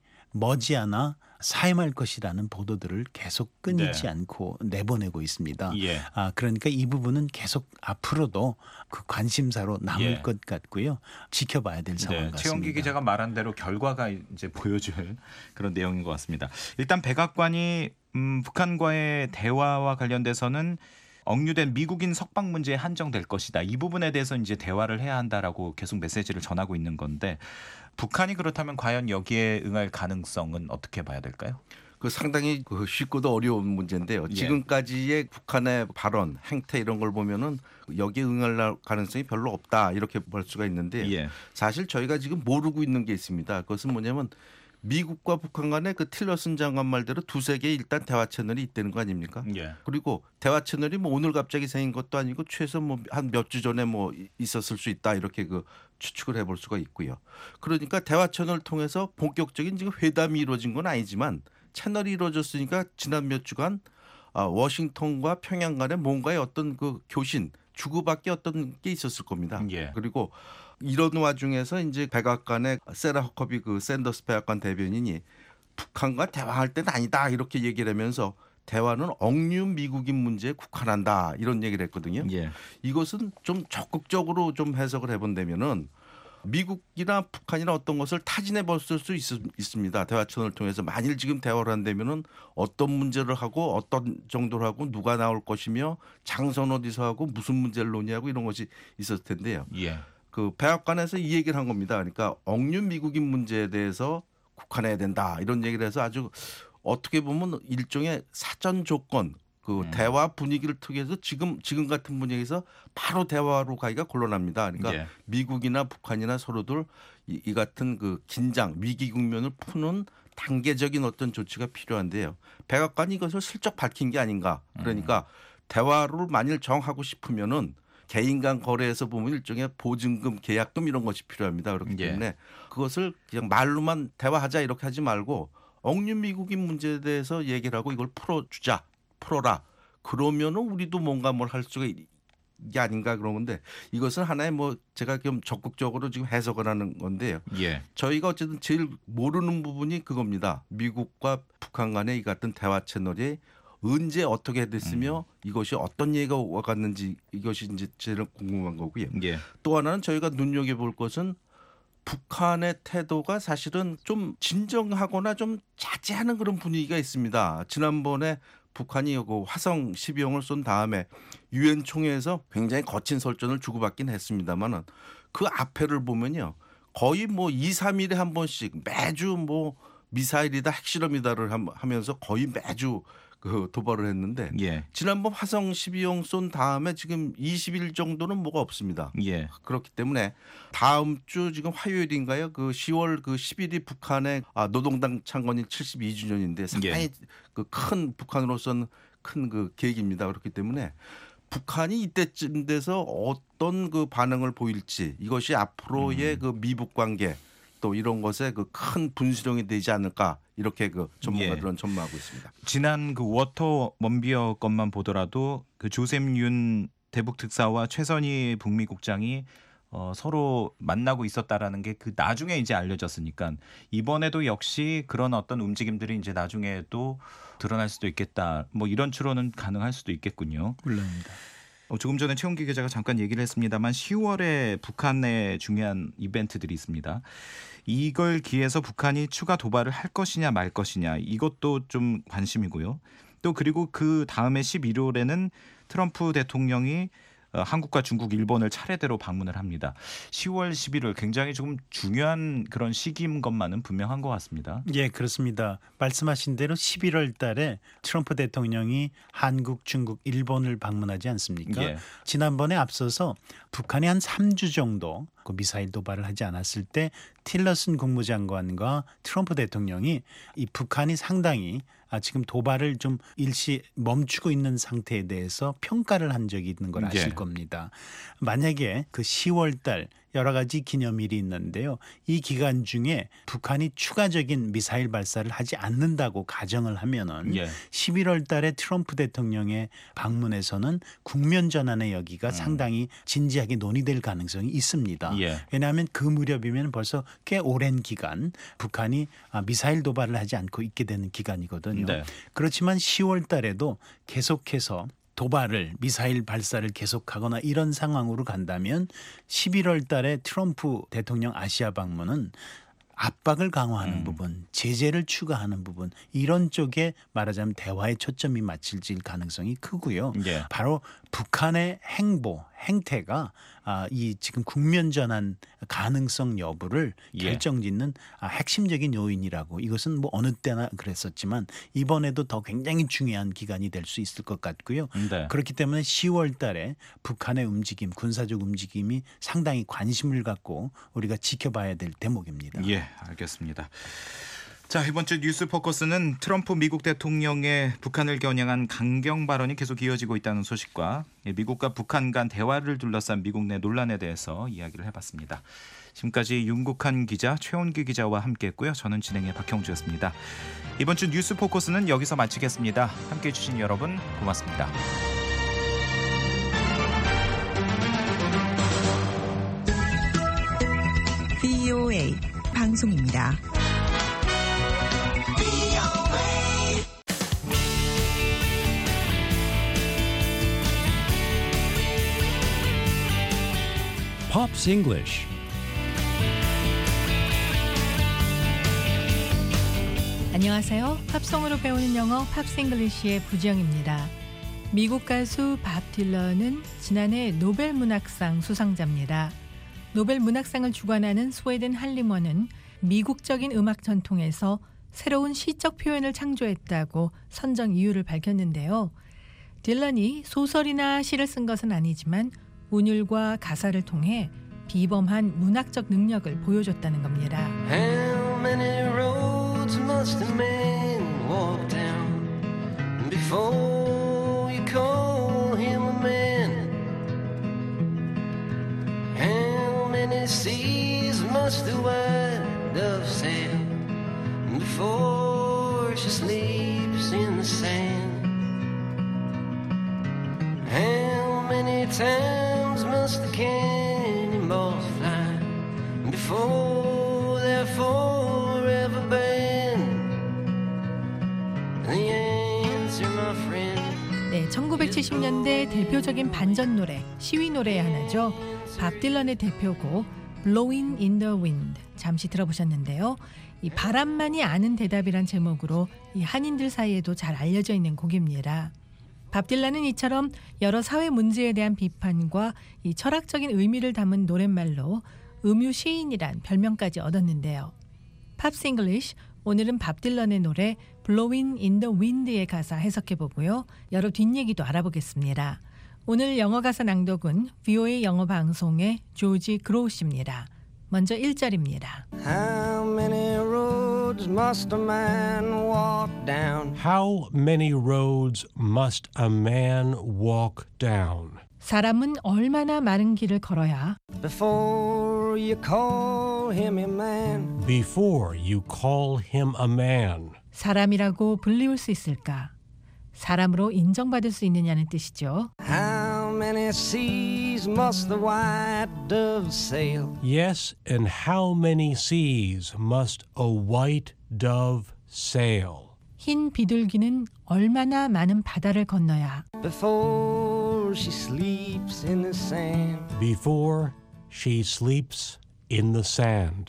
머지않아 사임할 것이라는 보도들을 계속 끊이지 네. 않고 내보내고 있습니다. 예. 아, 그러니까 이 부분은 계속 앞으로도 그 관심사로 남을 예. 것 같고요. 지켜봐야 될 상황 네, 같습니다. 최영기 기자가 말한 대로 결과가 이제 보여줄 그런 내용인 것 같습니다. 일단 백악관이 음, 북한과의 대화와 관련돼서는 억류된 미국인 석방 문제에 한정될 것이다. 이 부분에 대해서 이제 대화를 해야 한다라고 계속 메시지를 전하고 있는 건데 북한이 그렇다면 과연 여기에 응할 가능성은 어떻게 봐야 될까요? 그 상당히 그 쉽고도 어려운 문제인데요. 예. 지금까지의 북한의 발언, 행태 이런 걸 보면은 여기에 응할 가능성이 별로 없다 이렇게 볼 수가 있는데 예. 사실 저희가 지금 모르고 있는 게 있습니다. 그것은 뭐냐면 미국과 북한 간에 그 틸러슨 장관 말대로 두세 개의 일단 대화 채널이 있다는 거 아닙니까? 예. 그리고 대화 채널이 뭐 오늘 갑자기 생긴 것도 아니고 최소 뭐 한 몇 주 전에 뭐 있었을 수 있다 이렇게 그 추측을 해볼 수가 있고요. 그러니까 대화 채널을 통해서 본격적인 지금 회담이 이루어진 건 아니지만 채널이 이루어졌으니까 지난 몇 주간 워싱턴과 평양 간에 뭔가의 어떤 그 교신 주고받기 어떤 게 있었을 겁니다. 예. 그리고 이런 와중에서 이제 백악관의 세라 허커비 그 샌더스 백악관 대변인이 북한과 대화할 때는 아니다 이렇게 얘기를 하면서 대화는 억류 미국인 문제에 국한한다 이런 얘기를 했거든요. 예. 이것은 좀 적극적으로 좀 해석을 해본다면은 미국이나 북한이나 어떤 것을 타진해 볼 수 있습니다. 대화 채널을 통해서 만일 지금 대화를 한다면은 어떤 문제를 하고 어떤 정도로 하고 누가 나올 것이며 장선 어디서 하고 무슨 문제를 논의하고 이런 것이 있었을 텐데요. 예. 그 백악관에서 이 얘기를 한 겁니다. 그러니까 억류 미국인 문제에 대해서 국한해야 된다 이런 얘기를 해서 아주 어떻게 보면 일종의 사전 조건 그 음. 대화 분위기를 특유해서 지금 지금 같은 분위기에서 바로 대화로 가기가 곤란합니다. 그러니까 예. 미국이나 북한이나 서로들 이, 이 같은 그 긴장 위기 국면을 푸는 단계적인 어떤 조치가 필요한데요. 백악관이 이것을 슬쩍 밝힌 게 아닌가. 그러니까 음. 대화를 만일 정하고 싶으면은 개인 간 거래에서 보면 일종의 보증금, 계약금 이런 것이 필요합니다. 그렇기 예. 때문에 그것을 그냥 말로만 대화하자 이렇게 하지 말고 억류 미국인 문제에 대해서 얘기를 하고 이걸 풀어주자, 풀어라. 그러면은 우리도 뭔가 뭘 할 수가 있, 게 아닌가 그런 건데 이것은 하나의 뭐 제가 좀 적극적으로 지금 해석을 하는 건데요. 예. 저희가 어쨌든 제일 모르는 부분이 그겁니다. 미국과 북한 간의 이 같은 대화 채널이 언제 어떻게 됐으며 음. 이것이 어떤 얘기가 와갔는지 이것이 이제 제일 궁금한 거고요. 예. 또 하나는 저희가 눈여겨볼 것은 북한의 태도가 사실은 좀 진정하거나 좀 자제하는 그런 분위기가 있습니다. 지난번에 북한이 그 화성 십이 형을 쏜 다음에 유엔 총회에서 굉장히 거친 설전을 주고받긴 했습니다만은 그 앞에를 보면요. 거의 뭐 이, 삼 일에 한 번씩 매주 뭐 미사일이다 핵실험이다를 하면서 거의 매주 그 도발을 했는데 예. 지난번 화성 십이 형 쏜 다음에 지금 이십 일 정도는 뭐가 없습니다. 예. 그렇기 때문에 다음 주 지금 화요일인가요? 그 시월 그 십 일이 북한의 아, 노동당 창건일 칠십이 주년인데 상당히 예. 그 큰 북한으로서는 큰 그 계기입니다. 그렇기 때문에 북한이 이때쯤 돼서 어떤 그 반응을 보일지 이것이 앞으로의 음. 그 미북 관계 또 이런 것에 그 큰 분수령이 되지 않을까 이렇게 그 전문가들은 예. 전망하고 있습니다. 지난 그 워터 먼비어 것만 보더라도 그 조셉 윤 대북 특사와 최선희 북미국장이 어, 서로 만나고 있었다라는 게 그 나중에 이제 알려졌으니까 이번에도 역시 그런 어떤 움직임들이 이제 나중에도 드러날 수도 있겠다. 뭐 이런 추론은 가능할 수도 있겠군요. 물론입니다. 어, 조금 전에 최홍기 기자가 잠깐 얘기를 했습니다만 시월에 북한의 중요한 이벤트들이 있습니다. 이걸 기해서 북한이 추가 도발을 할 것이냐 말 것이냐 이것도 좀 관심이고요. 또 그리고 그 다음에 십일월에는 트럼프 대통령이 한국과 중국, 일본을 차례대로 방문을 합니다. 시월, 십일월 굉장히 조금 중요한 그런 시기인 것만은 분명한 것 같습니다. 예, 그렇습니다. 말씀하신 대로 십일월 달에 트럼프 대통령이 한국, 중국, 일본을 방문하지 않습니까? 예. 지난번에 앞서서 북한이 한 삼 주 정도 그 미사일 도발을 하지 않았을 때 틸러슨 국무장관과 트럼프 대통령이 이 북한이 상당히 아, 지금 도발을 좀 일시 멈추고 있는 상태에 대해서 평가를 한 적이 있는 걸 아실 예. 겁니다. 만약에 그 시월 달 여러 가지 기념일이 있는데요. 이 기간 중에 북한이 추가적인 미사일 발사를 하지 않는다고 가정을 하면은 예. 십일월 달에 트럼프 대통령의 방문에서는 국면 전환의 여기가 음. 상당히 진지하게 논의될 가능성이 있습니다. 예. 왜냐하면 그 무렵이면 벌써 꽤 오랜 기간 북한이 미사일 도발을 하지 않고 있게 되는 기간이거든요. 네. 그렇지만 시월 달에도 계속해서 도발을 미사일 발사를 계속하거나 이런 상황으로 간다면 십일월 달에 트럼프 대통령 아시아 방문은 압박을 강화하는 음. 부분, 제재를 추가하는 부분 이런 쪽에 말하자면 대화의 초점이 맞춰질 가능성이 크고요. 예. 바로 북한의 행보, 행태가 아, 이 지금 국면 전환 가능성 여부를 예. 결정짓는 아, 핵심적인 요인이라고 이것은 뭐 어느 때나 그랬었지만 이번에도 더 굉장히 중요한 기간이 될 수 있을 것 같고요. 네. 그렇기 때문에 시월 달에 북한의 움직임, 군사적 움직임이 상당히 관심을 갖고 우리가 지켜봐야 될 대목입니다. 예, 알겠습니다. 자, 이번 주 뉴스 포커스는 트럼프 미국 대통령의 북한을 겨냥한 강경 발언이 계속 이어지고 있다는 소식과 미국과 북한 간 대화를 둘러싼 미국 내 논란에 대해서 이야기를 해봤습니다. 지금까지 윤국한 기자, 최원기 기자와 함께했고요. 저는 진행의 박형주였습니다. 이번 주 뉴스 포커스는 여기서 마치겠습니다. 함께해 주신 여러분 고맙습니다. 브이오에이 방송입니다. Pops English. 안녕하세요. 팝송으로 배우는 영어 팝스 잉글리시의 부지영입니다. 미국 가수 밥 딜런은 지난해 노벨 문학상 수상자입니다. 노벨 문학상을 주관하는 스웨덴 할림원은 미국적인 음악 전통에서 새로운 시적 표현을 창조했다고 선정 이유를 밝혔는데요. 딜런이 소설이나 시를 쓴 것은 아니지만 운율과 가사를 통해 비범한 문학적 능력을 보여줬다는 겁니다. How many roads must a man walk down before you call him a man? How many seas must the white dove sail before she sleeps in the sand? How many times must the cannonballs fly before they're forever banned? The answer, my friend. 네, 천구백칠십 년대 대표적인 반전 노래, 시위 노래의 하나죠. 밥 딜런의 대표곡 Blowing in the Wind 잠시 들어보셨는데요. 이 바람만이 아는 대답이란 제목으로 이 한인들 사이에도 잘 알려져 있는 곡입니다. 밥 딜런은 이처럼 여러 사회 문제에 대한 비판과 이 철학적인 의미를 담은 노랫말로 음유 시인이란 별명까지 얻었는데요. 팝스 잉글리쉬 오늘은 밥 딜런의 노래 Blowing in the Wind의 가사 해석해보고요. 여러 뒷얘기도 알아보겠습니다. 오늘 영어 가사 낭독은 브이오에이 영어 방송의 조지 그로우 씨입니다. 먼저 일 절입니다. How many roads must a man walk down? How many roads must a man walk down? 사람은 얼마나 많은 길을 걸어야 Before you call him a man. Before you call him a man. 사람이라고 불리울 수 있을까? 사람으로 인정받을 수 있느냐는 뜻이죠. How many seas must the white dove sail? Yes, and how many seas must a white dove sail? 흰 비둘기는 얼마나 많은 바다를 건너야 Before she sleeps in the sand. Before she sleeps in the sand.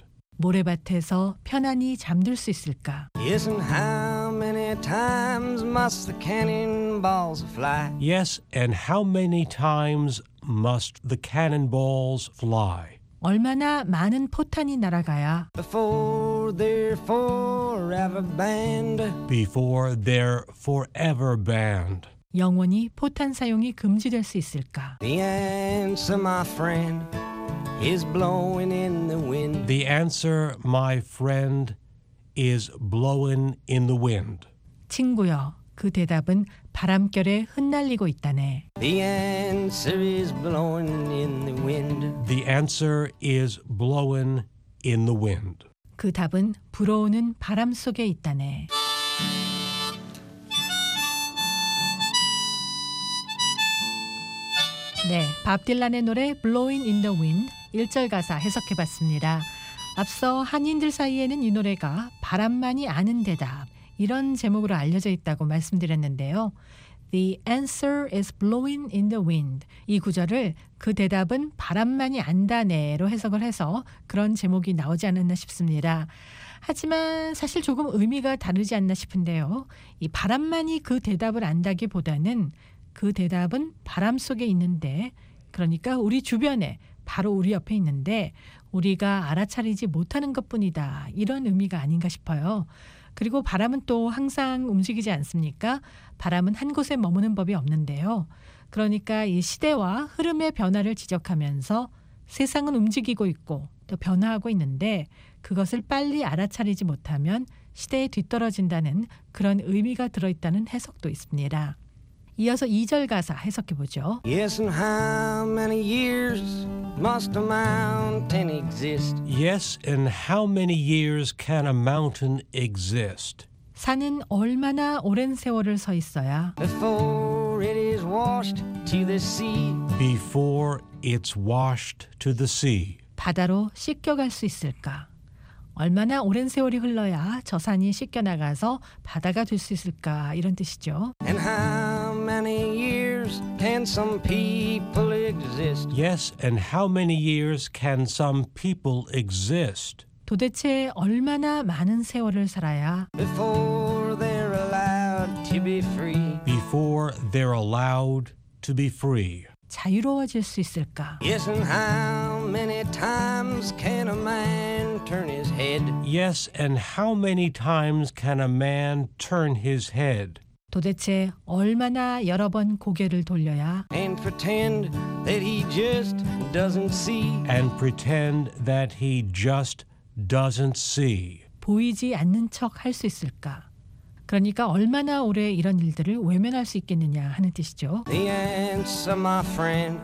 모래밭에서 편안히 잠들 수 있을까? Yes, and how many times must the cannonballs fly? Yes, and how many times must the cannonballs fly? 얼마나 많은 포탄이 날아가야 Before they're forever banned. Before they're forever banned. 영원히 포탄 사용이 금지될 수 있을까? The answer, my friend, is blowing in the wind. The answer, my friend, is blowing in the wind. 친구여, 그 대답은 바람결에 흩날리고 있다네. The answer is blowing in the wind. The answer is blowing in the wind. 그 답은 불어오는 바람 속에 있다네. 네, 밥 딜런의 노래 Blowing in the Wind 일 절 가사 해석해봤습니다. 앞서 한인들 사이에는 이 노래가 바람만이 아는 대답 이런 제목으로 알려져 있다고 말씀드렸는데요. The answer is blowing in the wind. 이 구절을 그 대답은 바람만이 안다네로 해석을 해서 그런 제목이 나오지 않았나 싶습니다. 하지만 사실 조금 의미가 다르지 않나 싶은데요. 이 바람만이 그 대답을 안다기보다는 그 대답은 바람 속에 있는데, 그러니까 우리 주변에 바로 우리 옆에 있는데 우리가 알아차리지 못하는 것뿐이다. 이런 의미가 아닌가 싶어요. 그리고 바람은 또 항상 움직이지 않습니까? 바람은 한 곳에 머무는 법이 없는데요. 그러니까 이 시대와 흐름의 변화를 지적하면서 세상은 움직이고 있고 또 변화하고 있는데 그것을 빨리 알아차리지 못하면 시대에 뒤떨어진다는 그런 의미가 들어있다는 해석도 있습니다. 이어서 이 절 가사 해석해보죠. Yes, and how many years must a mountain exist? Yes, and how many years can a mountain exist? 산은 얼마나 오랜 세월을 서 있어야 Before it is washed to the sea. Before it's washed to the sea. 바다로 씻겨갈 수 있을까? 얼마나 오랜 세월이 흘러야 저 산이 씻겨나가서 바다가 될 수 있을까? 이런 뜻이죠. And how many years can some people exist? Yes, and how many years can some people exist? 도대체 얼마나 많은 세월을 살아야 Before they're allowed to be free. Before they're allowed to be free. 자유로워질 수 있을까? Yes, and how many times can a man turn his head? Yes, and how many times can a man turn his head? 도대체 얼마나 여러 번 고개를 돌려야 And pretend that he just doesn't see. And pretend that he just doesn't see. 보이지 않는 척 할 수 있을까? 그러니까 얼마나 오래 이런 일들을 외면할 수 있겠느냐 하는 뜻이죠. The answer, my friend,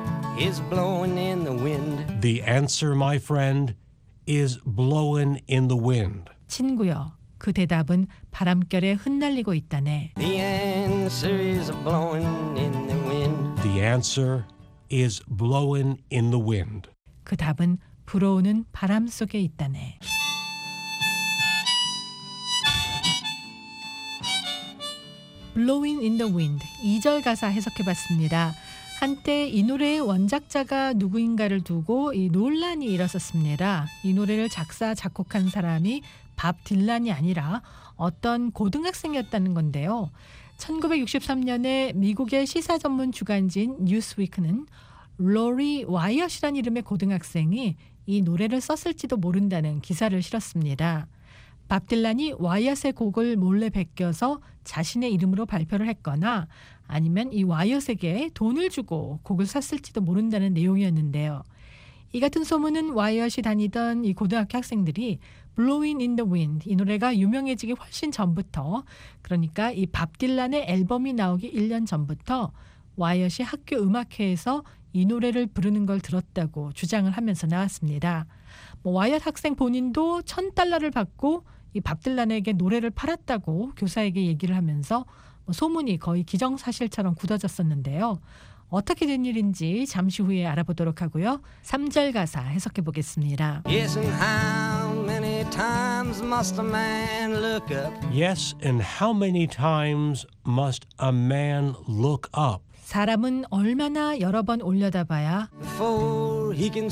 is blowing in the wind. The answer, my friend, is blowing in the wind. 친구여, 그 대답은 바람결에 흩날리고 있다네. The answer is blowing in the wind. The answer is blowing in the wind. 그 답은 불어오는 바람 속에 있다네. Blowing in the wind 이 절 가사 해석해봤습니다. 한때 이 노래의 원작자가 누구인가를 두고 이 논란이 일었었습니다. 이 노래를 작사 작곡한 사람이 밥 딜란이 아니라 어떤 고등학생이었다는 건데요. 천구백육십삼 년에 미국의 시사 전문 주간지인 뉴스위크는 로리 와이엇이라는 이름의 고등학생이 이 노래를 썼을지도 모른다는 기사를 실었습니다. 밥 딜란이 와이엇의 곡을 몰래 베껴서 자신의 이름으로 발표를 했거나 아니면 이 와이엇에게 돈을 주고 곡을 샀을지도 모른다는 내용이었는데요. 이 같은 소문은 와이엇이 다니던 이 고등학교 학생들이 Blowing in the Wind 이 노래가 유명해지기 훨씬 전부터, 그러니까 이 밥 딜란의 앨범이 나오기 일 년 전부터 와이엇이 학교 음악회에서 이 노래를 부르는 걸 들었다고 주장을 하면서 나왔습니다. 뭐 와이엇 학생 본인도 천 달러를 받고 이 밥 딜란에게 노래를 팔았다고 교사에게 얘기를 하면서 뭐 소문이 거의 기정사실처럼 굳어졌었는데요. 어떻게 된 일인지 잠시 후에 알아보도록 하고요. 삼 절 가사 해석해 보겠습니다. Yes, and how many times must a man look up? Yes, and how many times must a man look up 사람은 얼마나 여러 번 올려다봐야 Before he can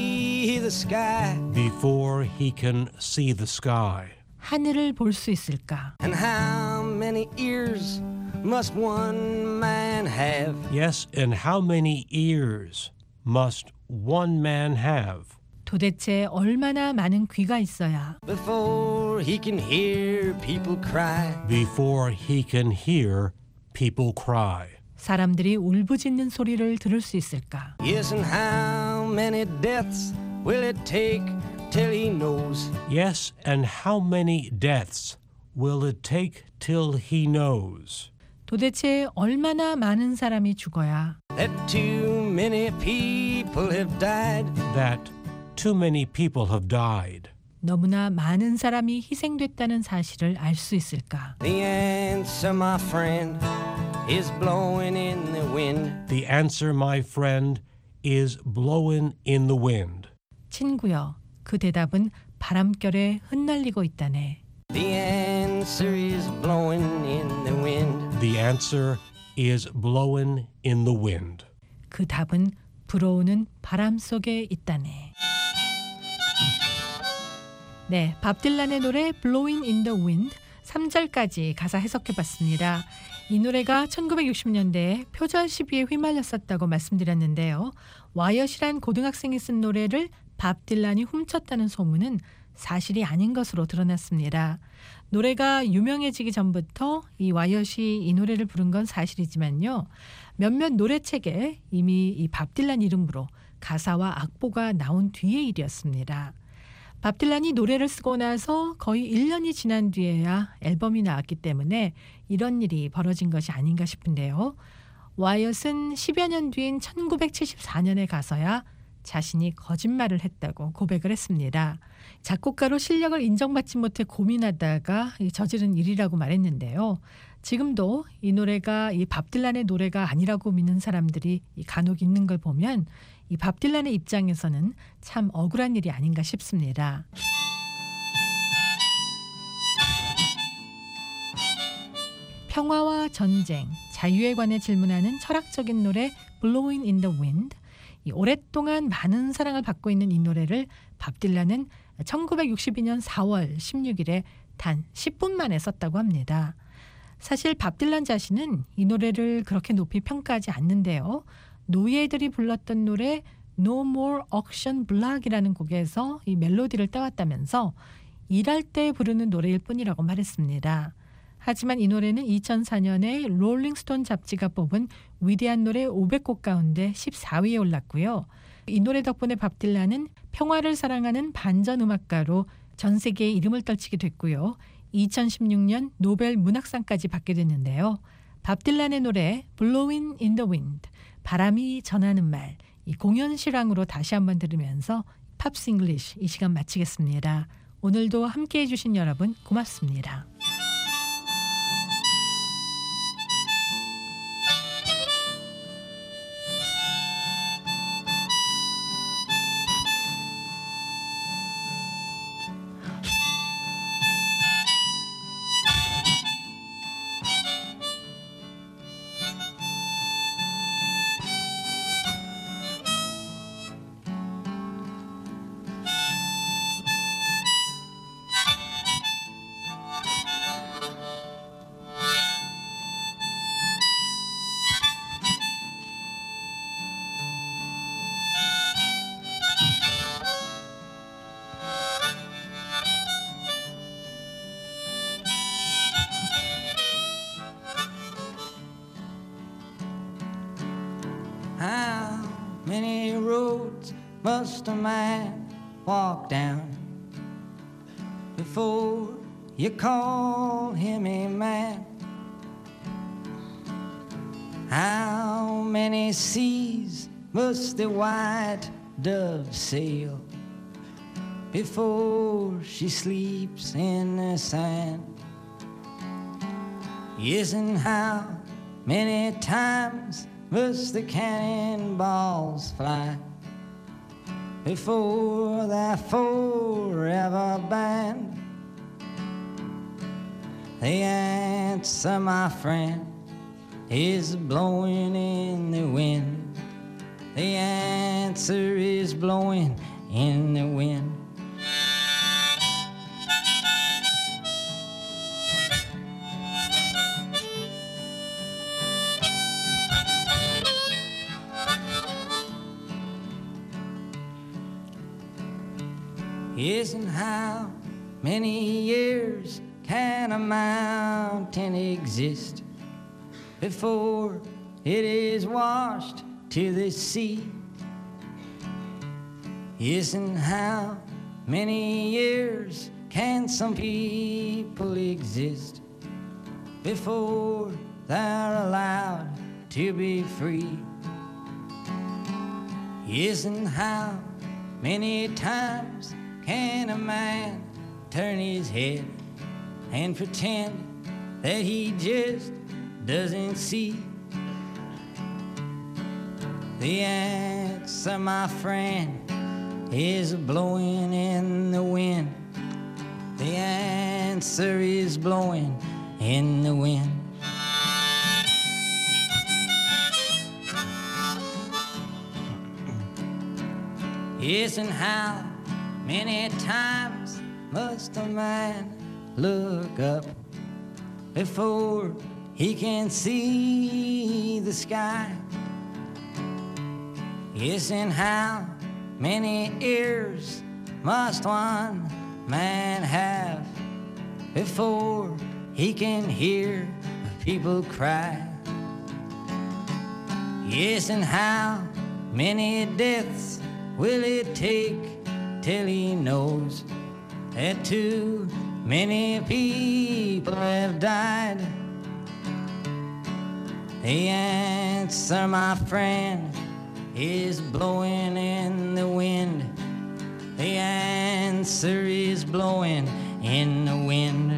see the sky. before he can see the sky? 하늘을 볼 수 있을까? And how many ears must one man have? Yes, and how many ears must one man have 도대체 얼마나 많은 귀가 있어야 Before he can hear people cry. before he can hear people cry? 사람들이 울부짖는 소리를 들을 수 있을까? Yes, and how many deaths will it take till he knows? Yes, and how many deaths will it take till he knows 도대체 얼마나 많은 사람이 죽어야 That too many people have died. that too many people have died? 너무나 많은 사람이 희생됐다는 사실을 알 수 있을까? The answer, my friend, is blowing in the wind. The answer, my friend, is blowing in the wind. 친구여, 그 대답은 바람결에 흩날리고 있다네. The answer is blowing in the wind. The answer is blowing in the wind. 그 답은 불어오는 바람 속에 있다네. 네, 밥 딜란의 노래 Blowing in the Wind 삼 절까지 가사 해석해봤습니다. 이 노래가 천구백육십 년대에 표절 시비에 휘말렸었다고 말씀드렸는데요. 와이엇이란 고등학생이 쓴 노래를 밥 딜란이 훔쳤다는 소문은 사실이 아닌 것으로 드러났습니다. 노래가 유명해지기 전부터 이 와이엇이 이 노래를 부른 건 사실이지만요. 몇몇 노래책에 이미 이 밥 딜란 이름으로 가사와 악보가 나온 뒤의 일이었습니다. 밥 딜란이 노래를 쓰고 나서 거의 일 년이 지난 뒤에야 앨범이 나왔기 때문에 이런 일이 벌어진 것이 아닌가 싶은데요. 와이엇은 십여 년 뒤인 천구백칠십사 년에 가서야 자신이 거짓말을 했다고 고백을 했습니다. 작곡가로 실력을 인정받지 못해 고민하다가 저지른 일이라고 말했는데요. 지금도 이 노래가 이 밥 딜란의 노래가 아니라고 믿는 사람들이 간혹 있는 걸 보면 이 밥 딜란의 입장에서는 참 억울한 일이 아닌가 싶습니다. 평화와 전쟁, 자유에 관해 질문하는 철학적인 노래 Blowing in the Wind. 이 오랫동안 많은 사랑을 받고 있는 이 노래를 밥 딜란은 천구백육십이 년 사월 십육일에 단 십 분 만에 썼다고 합니다. 사실 밥 딜란 자신은 이 노래를 그렇게 높이 평가하지 않는데요. 노예들이 불렀던 노래 No More Auction Block이라는 곡에서 이 멜로디를 따왔다면서 일할 때 부르는 노래일 뿐이라고 말했습니다. 하지만 이 노래는 이천사 년에 롤링스톤 잡지가 뽑은 위대한 노래 오백 곡 가운데 십사 위에 올랐고요. 이 노래 덕분에 밥 딜란은 평화를 사랑하는 반전 음악가로 전 세계에 이름을 떨치게 됐고요. 이천십육 년 노벨 문학상까지 받게 됐는데요. 밥 딜란의 노래 Blowing in the Wind, 바람이 전하는 말, 이 공연 실황으로 다시 한번 들으면서 팝스 잉글리쉬 이 시간 마치겠습니다. 오늘도 함께해 주신 여러분 고맙습니다. must a man walk down before you call him a man? How many seas must the white dove sail before she sleeps in the sand? Yes, and how many times must the cannonballs fly before they're forever banned? The answer, my friend, is blowing in the wind. The answer is blowing in the wind. Yes, and how many years can a mountain exist before it is washed to the sea? Yes, and how many years can some people exist before they're allowed to be free? Yes, and how many times can a man turn his head and pretend that he just doesn't see? The answer, my friend, is blowing in the wind. The answer is blowing in the wind. Yes, and how many times must a man look up before he can see the sky? Yes, and how many ears must one man have before he can hear people cry? Yes, and how many deaths will it take till he knows that too many people have died? The answer, my friend, is blowing in the wind. The answer is blowing in the wind.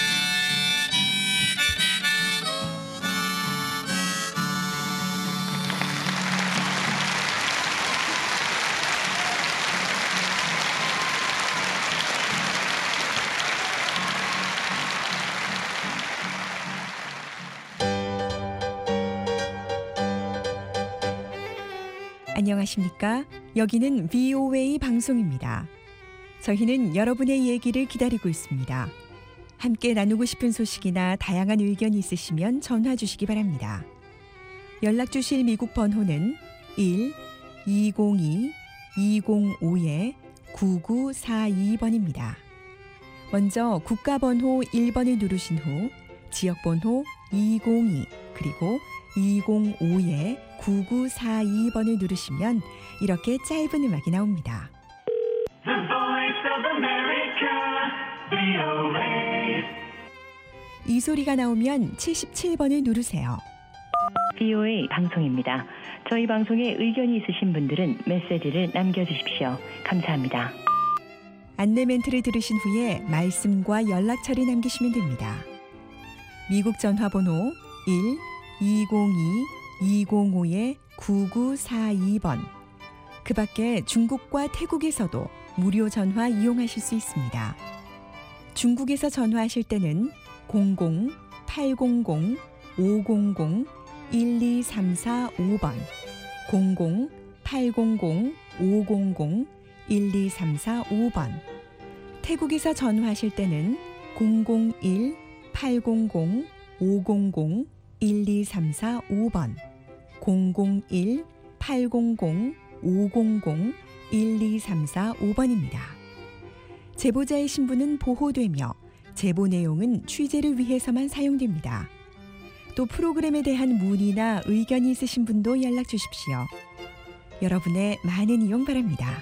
안녕하십니까? 여기는 브이오에이 방송입니다. 저희는 여러분의 얘기를 기다리고 있습니다. 함께 나누고 싶은 소식이나 다양한 의견이 있으시면 전화 주시기 바랍니다. 연락 주실 미국 번호는 일 이공이 이공오 구구사이 번입니다. 먼저 국가번호 일 번을 누르신 후 지역번호 이공이 그리고 이공오 구구사이 번을 누르시면 이렇게 짧은 음악이 나옵니다. The Voice of America, 브이오에이. 이 소리가 나오면 칠십칠 번을 누르세요. 브이오에이 방송입니다. 저희 방송에 의견이 있으신 분들은 메시지를 남겨주십시오. 감사합니다. 안내 멘트를 들으신 후에 말씀과 연락처를 남기시면 됩니다. 미국 전화번호 일 이공이 이공오 구구사이 번. 그 밖에 중국과 태국에서도 무료 전화 이용하실 수 있습니다. 중국에서 전화하실 때는 공공 팔공공 오공공 일이삼사오 번, 공공 팔공공 오공공 일이삼사오 번. 태국에서 전화하실 때는 공공일 팔공공 오공공 일이삼사오 번, 공공일 팔공공 오공공 일이삼사오 번입니다. 제보자의 신분은 보호되며 제보 내용은 취재를 위해서만 사용됩니다. 또 프로그램에 대한 문의나 의견이 있으신 분도 연락 주십시오. 여러분의 많은 이용 바랍니다.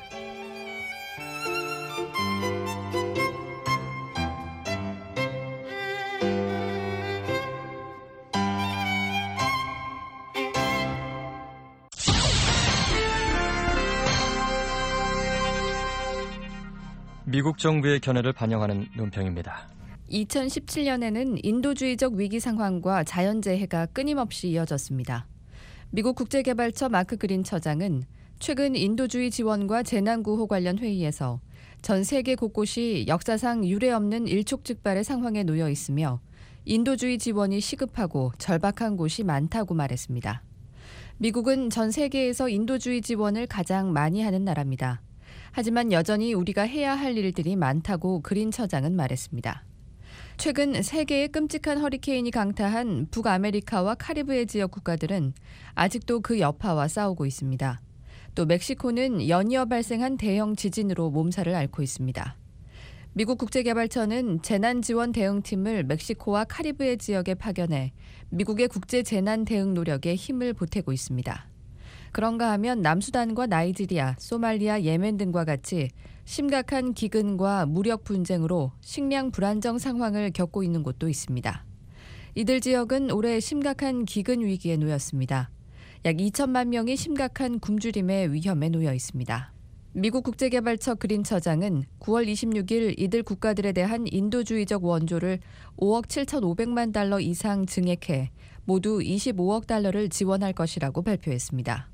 미국 정부의 견해를 반영하는 논평입니다. 이천십칠 년에는 인도주의적 위기 상황과 자연재해가 끊임없이 이어졌습니다. 미국 국제개발처 마크 그린 처장은 최근 인도주의 지원과 재난구호 관련 회의에서 전 세계 곳곳이 역사상 유례없는 일촉즉발의 상황에 놓여 있으며 인도주의 지원이 시급하고 절박한 곳이 많다고 말했습니다. 미국은 전 세계에서 인도주의 지원을 가장 많이 하는 나라입니다. 하지만 여전히 우리가 해야 할 일들이 많다고 그린 처장은 말했습니다. 최근 세계의 끔찍한 허리케인이 강타한 북아메리카와 카리브해 지역 국가들은 아직도 그 여파와 싸우고 있습니다. 또 멕시코는 연이어 발생한 대형 지진으로 몸살을 앓고 있습니다. 미국 국제개발처는 재난지원 대응팀을 멕시코와 카리브해 지역에 파견해 미국의 국제재난 대응 노력에 힘을 보태고 있습니다. 그런가 하면 남수단과 나이지리아, 소말리아, 예멘 등과 같이 심각한 기근과 무력 분쟁으로 식량 불안정 상황을 겪고 있는 곳도 있습니다. 이들 지역은 올해 심각한 기근 위기에 놓였습니다. 약 이천만 명이 심각한 굶주림의 위험에 놓여 있습니다. 미국 국제개발처 그린 처장은 구월 이십육일 이들 국가들에 대한 인도주의적 원조를 오억 칠천오백만 달러 이상 증액해 모두 이십오억 달러를 지원할 것이라고 발표했습니다.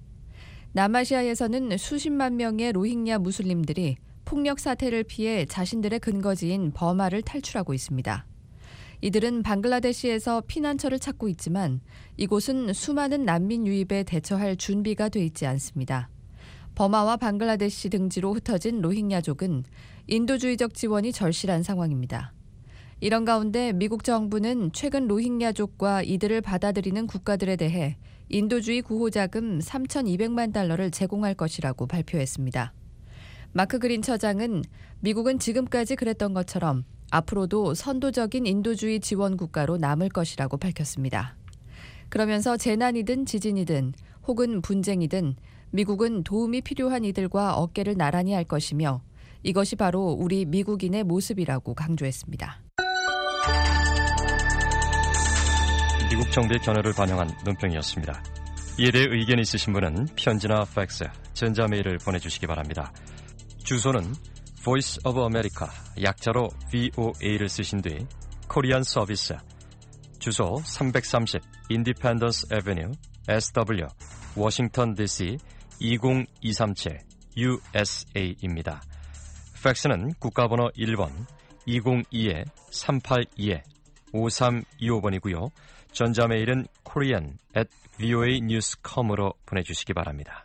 남아시아에서는 수십만 명의 로힝야 무슬림들이 폭력 사태를 피해 자신들의 근거지인 버마를 탈출하고 있습니다. 이들은 방글라데시에서 피난처를 찾고 있지만 이곳은 수많은 난민 유입에 대처할 준비가 돼 있지 않습니다. 버마와 방글라데시 등지로 흩어진 로힝야족은 인도주의적 지원이 절실한 상황입니다. 이런 가운데 미국 정부는 최근 로힝야족과 이들을 받아들이는 국가들에 대해 인도주의 구호자금 삼천이백만 달러를 제공할 것이라고 발표했습니다. 마크 그린 처장은 미국은 지금까지 그랬던 것처럼 앞으로도 선도적인 인도주의 지원 국가로 남을 것이라고 밝혔습니다. 그러면서 재난이든 지진이든 혹은 분쟁이든 미국은 도움이 필요한 이들과 어깨를 나란히 할 것이며 이것이 바로 우리 미국인의 모습이라고 강조했습니다. 미국 정부의 견해를 반영한 논평이었습니다. 이에 대해 의견 있으신 분은 편지나 팩스, 전자메일을 보내주시기 바랍니다. 주소는 Voice of America, 약자로 브이오에이를 쓰신 뒤 코리안 서비스, 주소 삼백삼십 Independence Avenue, 에스더블유, 워싱턴 디씨 이공이삼칠 유에스에이입니다. 팩스는 국가번호 일 번 이공이 삼팔이 오삼이오 번이고요. 전자메일은 korean at voa news dot com으로 보내주시기 바랍니다.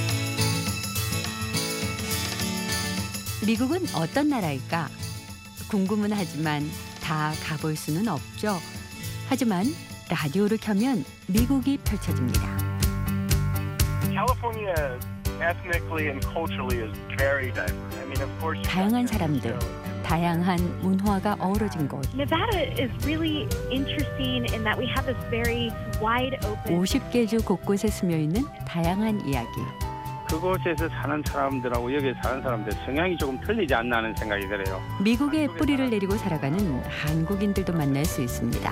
미국은 어떤 나라일까? 궁금은 하지만 다 가볼 수는 없죠. 하지만 라디오를 켜면 미국이 펼쳐집니다. California ethnically and culturally is very diverse. I mean, of course. 다양한 사람들, 다양한 문화가 어우러진 곳. Nevada is really interesting in that we have this very wide open. 오십 개 주 곳곳에 스며 있는 다양한 이야기. 그곳에서 사는 사람들하고 여기 사는 사람들 성향이 조금 틀리지 않나 하는 생각이 들어요. 미국에 뿌리를 내리고 살아가는 한국인들도 만날 수 있습니다.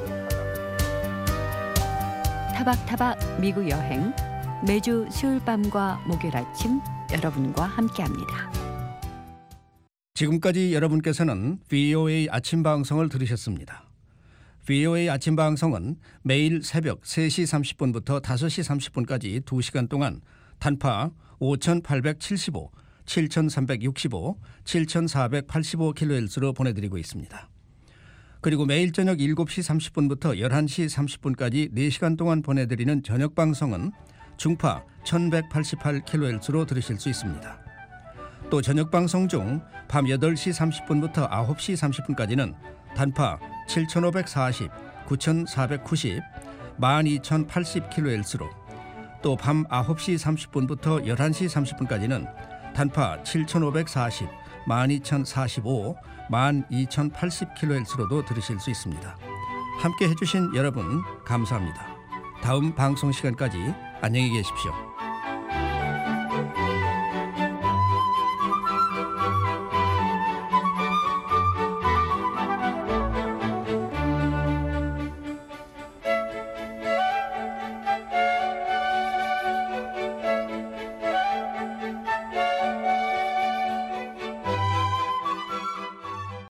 타박타박 미국 여행, 매주 수요일 밤과 목요일 아침 여러분과 함께합니다. 지금까지 여러분께서는 브이오에이 아침 방송을 들으셨습니다. 브이오에이 아침 방송은 매일 새벽 세 시 삼십 분부터 다섯 시 삼십 분까지 두 시간 동안 단파 오천팔백칠십오, 칠천삼백육십오, 칠천사백팔십오 킬로헤르츠로 보내드리고 있습니다. 그리고 매일 저녁 일곱 시 삼십 분부터 열한 시 삼십 분까지 네 시간 동안 보내드리는 저녁 방송은 중파 천백팔십팔 킬로헤르츠로 들으실 수 있습니다. 또 저녁 방송 중 밤 여덟 시 삼십 분부터 아홉 시 삼십 분까지는 단파 칠천오백사십, 구천사백구십, 만 이천팔십 킬로헤르츠로 또 밤 아홉 시 삼십 분부터 열한 시 삼십 분까지는 단파 칠천오백사십, 만 이천사십오, 만 이천팔십 킬로헤르츠로도 들으실 수 있습니다. 함께 해주신 여러분 감사합니다. 다음 방송 시간까지 안녕히 계십시오.